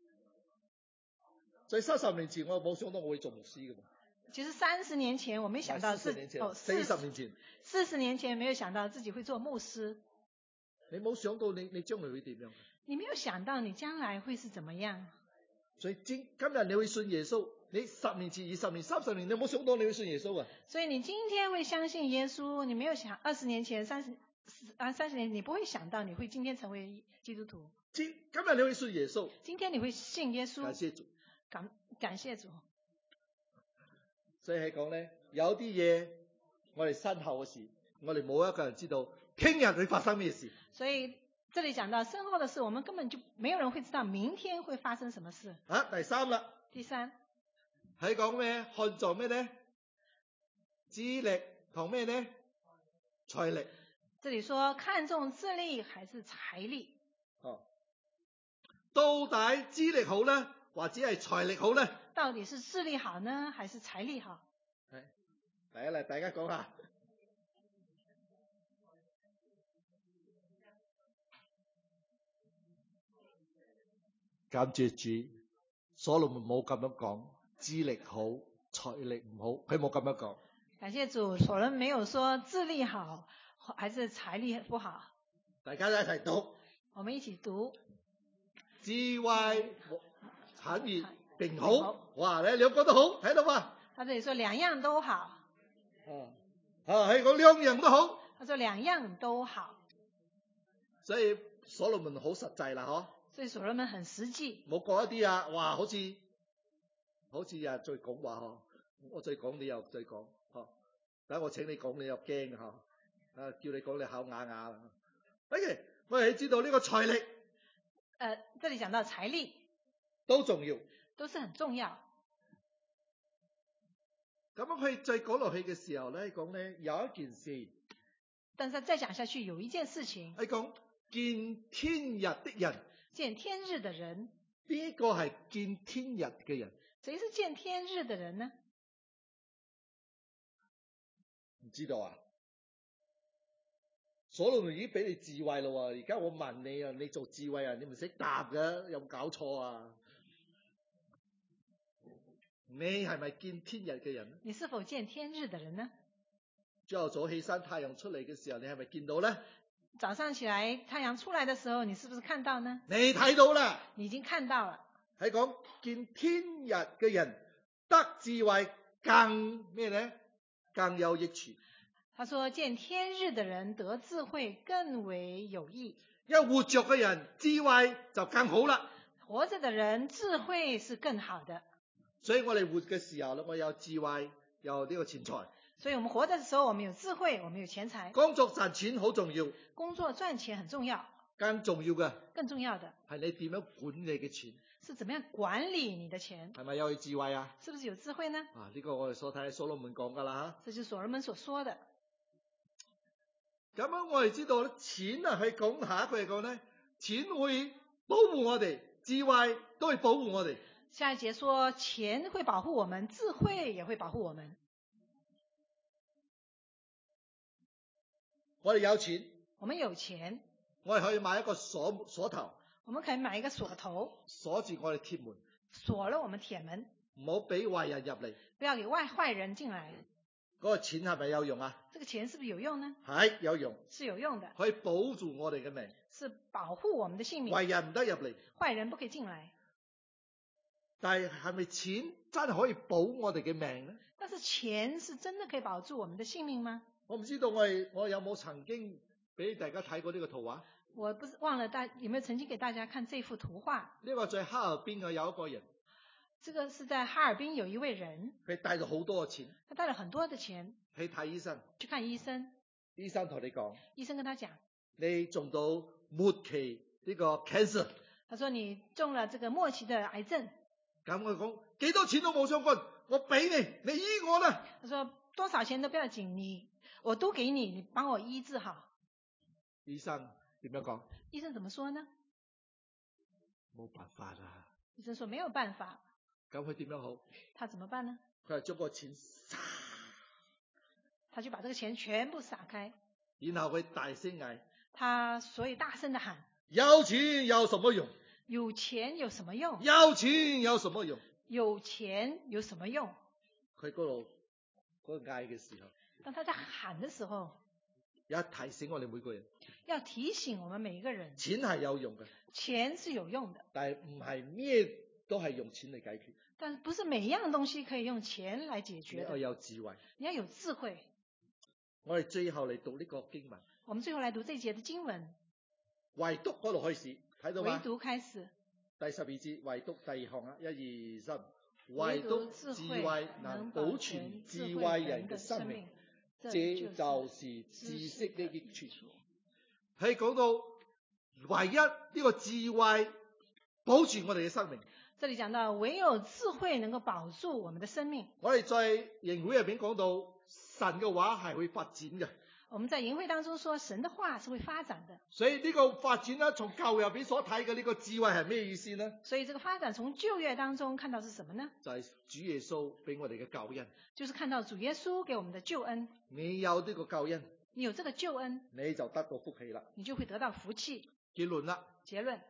在三十年前我冇想到我會做牧師嘅。 其實三十年前我沒想到自己，哦， 四十年前， 四十年前沒有想到自己會做牧師。 你冇想到你你將來會點樣？ 你沒有想到你將來會是怎麼樣？ 所以今今日你會信耶穌，你十年前、二十年、三十年，你冇想到你會信耶穌啊！ 所以你今天會相信耶穌，你沒有想二十年前、三十啊三十年，你不會想到你會今天成為基督徒。 今今日你會信耶穌， 今天你會信耶穌。 感謝主， 感感謝主。 所以係講咧，有啲嘢我哋身後嘅事，我哋冇一個人知道聽日會發生咩事。 所以這裏講到身後的事，我們根本就沒有人會知道明天會發生什麼事。 啊，第三啦。 第三係講咩？看重咩咧？智力同咩咧？財力。 這裏說看重智力還是財力？ 哦，到底智力好呢，或者係財力好呢？ 到底是智力好呢，還是財力好？ 係，第一嚟大家講下。感謝主，所羅門冇咁樣講，智力好，財力唔好，佢冇咁樣講。 感謝主，所羅門沒有說智力好，還是財力不好。 大家一齊讀。 我們一起讀。 智慧、產業並好。哇，你兩個都好，睇到嘛？ 他這裏說兩樣都好。 啊，啊，係講兩樣都好。 他說兩樣都好。 所以所羅門好實際啦，嗬。 所以所羅門很實際。冇講一啲啊，哇，好似好似啊，再講話嗬，我再講你又再講，嗬，等我請你講你又驚嗬，啊，叫你講你考啞啞啦。OK，我哋知道呢個財力，誒、 呃，這裏講到財力都重要， 都是很重要。 咁樣佢再講落去嘅時候咧，講咧有一件事， 但是再講下去有一件事情， 係講見天日的人。 見天日的人， 邊個係見天日嘅人？ 誰是見天日的人呢？ 唔知道啊！所羅門已經俾你智慧咯，而家我問你啊，你做智慧啊，你唔識答㗎，有冇搞錯啊？你係咪見天日嘅人呢？ 你是否見天日的人呢？ 朝頭早起身，太陽出嚟嘅時候，你係咪見到呢？ 早上起來太陽出來的時候，你是不是看到呢？ 你睇到啦， 你已經看到了。 係講見天日嘅人得智慧更咩呢？更有益處。 他說見天日的人得智慧更為有益。 因為活着嘅人智慧就更好啦。 活着的人智慧是更好的。 所以我哋活嘅時候咧，我有智慧，有呢個錢財。 所以我們活着的時候，我們有智慧，我們有錢財。 工作賺錢好重要。 工作賺錢很重要。 更重要嘅， 更重要的係你點樣管理嘅錢。 是怎麼樣管理你的錢？ 係咪有智慧啊？ 是不是有智慧呢？ 啊，呢個我哋所睇所羅門講噶啦吓。 這就是所羅門所說的。 咁樣我哋知道咧，錢啊係講下一句嚟講咧，錢會保護我哋，智慧都會保護我哋。 下一節說錢會保護我們，智慧也會保護我們。 我哋有錢， 我們有錢， 我哋可以買一個鎖鎖頭， 我們可以買一個鎖頭， 鎖住我哋鐵門， 鎖了我們鐵門， 唔好俾壞人入嚟， 不要給外壞人進來。 嗰個錢係咪有用啊？ 這個錢是不是有用呢？ 係有用， 是有用的， 可以保住我哋嘅命， 是保護我們的性命， 壞人唔得入嚟， 壞人不可以進來。 但係係咪錢真係可以保我哋嘅命呢？ 但是錢是真的可以保住我們的性命嗎？ 我唔知道我係我有冇曾經俾大家睇過呢個圖畫。 我不是忘了大有沒有曾經給大家看這幅圖畫？ 呢個在哈爾濱嘅有一個人。 這個是在哈爾濱有一位人。 佢帶咗好多嘅錢。 他帶了很多的錢。 去睇醫生。 去看醫生。 醫生同你講。 醫生跟他講。你中到末期呢個 cancer。 他說你中了這個末期的癌症。 咁我講幾多錢都冇相干，我俾你，你醫我啦。 他說多少錢都不要緊，你我都給你，你幫我醫治好。 醫生點樣講？ 醫生怎麼說呢？ 冇辦法啦。 醫生說沒有辦法。 咁佢點樣好？ 他怎麼辦呢？ 佢係將個錢撒， 他就把這個錢全部撒開， 然後佢大聲嗌， 他所以大聲的喊： 有錢有什麼用？ 有錢有什麼用？ 有錢有什麼用？ 有錢有什麼用？ 佢嗰度嗰個嗌嘅時候， 當他在喊的時候， 有提醒我哋每個人， 要提醒我們每一個人， 錢係有用嘅， 錢是有用的， 但係唔係咩都係用錢嚟解決。 但是不是每一樣東西可以用錢來解決的。 你要有智慧， 你要有智慧。我哋最後嚟讀呢個經文， 我們最後來讀這節的經文， 唯獨嗰度開始，睇到嗎？ 唯獨開始， 第十二節，唯獨第二項啊，一二三，唯獨智慧能保存智慧人嘅生命，這就是知識的益處。係講到唯一呢個智慧保存我哋嘅生命。 這裏講到唯有智慧能夠保住我們的生命。 我哋在營會入邊講到神嘅話係會發展嘅。 我們在營會當中說神的話是會發展的。 所以呢個發展呢，從舊約入邊所睇嘅呢個智慧係咩意思呢？ 所以這個發展從舊約當中看到是什麼呢？ 就係主耶穌俾我哋嘅救恩。 就是看到主耶穌給我們的救恩。 你有呢個救恩， 你有這個救恩， 你就得到福氣啦。 你就會得到福氣。 結論啦。 結論。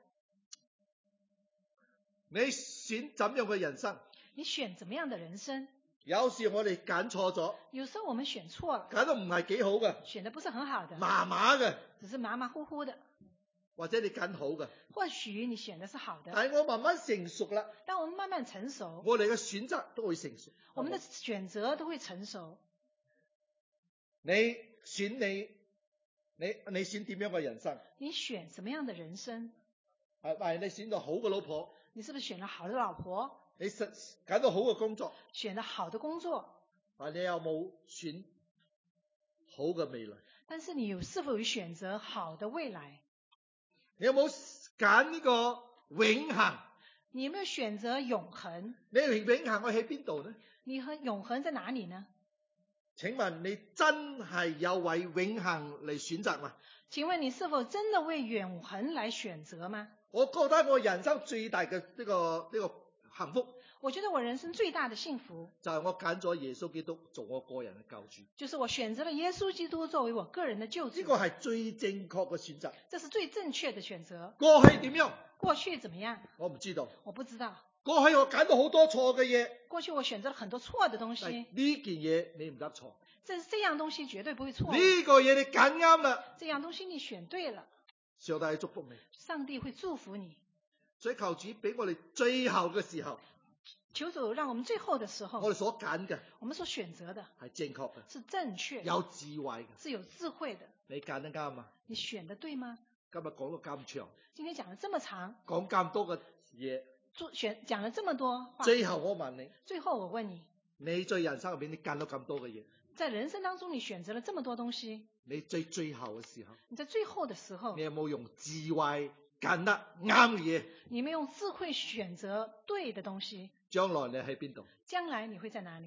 你選怎樣嘅人生？ 你選怎麼樣的人生？ 有時我哋揀錯咗， 有時候我們選錯了， 揀得唔係幾好嘅， 選得不是很好的， 麻麻嘅， 只是馬馬虎虎的。 或者你揀好嘅， 或許你選的是好的。 但係我慢慢成熟啦， 當我們慢慢成熟， 我哋嘅選擇都會成熟， 我們的選擇都會成熟。 你選你，你你選點樣嘅人生？ 你選什麼樣的人生？ 係咪你選到好嘅老婆？ 你是不是選了好的老婆？ 你實揀到好嘅工作？ 選了好的工作。 但你有冇選好嘅未來？ 但是你有是否有選擇好的未來？ 你有冇揀呢個永恆？ 你有沒有選擇永恆？ 你永恆我喺邊度呢？ 你和永恆在哪裡呢？ 請問你真係有為永恆嚟選擇嗎？ 請問你是否真的為永恆來選擇嗎？ 我覺得我人生最大嘅呢個呢個幸福， 我覺得我人生最大的幸福就係我揀咗耶穌基督做我個人嘅救主。 就是我選擇了耶穌基督作為我個人的救主。 呢個係最正確嘅選擇。 這是最正確的選擇。 過去點樣？ 過去怎麼樣？ 我唔知道。 我不知道。 過去我揀到好多錯嘅嘢。 過去我選擇了很多錯的東西。 呢件嘢你唔得錯。 這這樣東西絕對不會錯。 呢個嘢你揀啱啦。 這樣東西你選對了。 上帝祝福你。 上帝會祝福你。 所以求主俾我哋最後嘅時候。 求主讓我們最後的時候， 我哋所揀嘅， 我們所選擇的係正確嘅， 是正確的， 有智慧嘅， 是有智慧的。 你揀得啱啊？ 你選得對嗎？ 今日講到咁長， 今天講了這麼長， 講咁多嘅嘢， 做選講了這麼多話， 最後我問你， 最後我問你， 你在人生入邊你揀到咁多嘅嘢， 在人生當中你選擇了這麼多東西， 你最最後嘅時候， 你在最後的時候， 你有冇用智慧揀得啱嘅嘢？ 你沒有用智慧選擇對的東西？ 將來你喺邊度？ 將來你會在哪裡？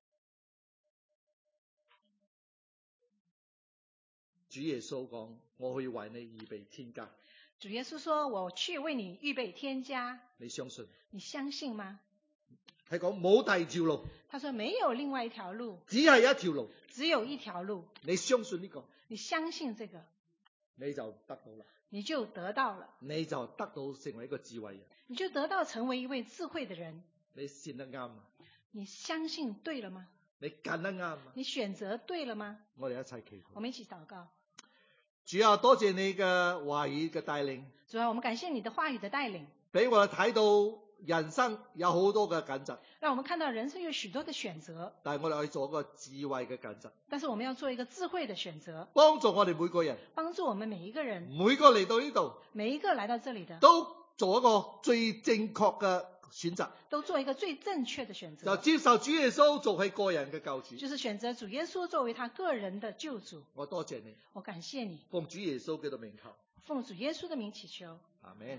主耶穌講：我會為你預備天家。 主耶穌說：我去為你預備天家。 你相信？ 你相信嗎？ 係講冇第二條路。 他說沒有另外一條路， 只係一條路。 只有一條路。 你相信呢個？ 你相信這個， 你就得到啦。 你就得到了。 你就得到成為一個智慧人。 你就得到成為一位智慧的人。 你選得啱啊？ 你相信對了嗎？ 你揀得啱啊？ 你選擇對了嗎？ 我哋一齊祈禱。 我們一起禱告。 主啊，多謝你嘅話語嘅帶領。 主啊，我們感謝你的話語的帶領， 俾我哋睇到人生有好多嘅揀擇。 讓我們看到人生有許多的選擇。 但係我哋要做一個智慧嘅揀擇。 但是我們要做一個智慧的選擇， 幫助我哋每個人。 幫助我們每一個人。 每個嚟到呢度， 每一個來到這裡的， 都做一個最正確嘅選擇， 都做一個最正確的選擇， 就接受主耶穌做佢個人嘅救主， 就是選擇主耶穌作為他個人的救主。 我多謝你， 我感謝你， 奉主耶穌基督名求， 奉主耶穌的名祈求， 阿們。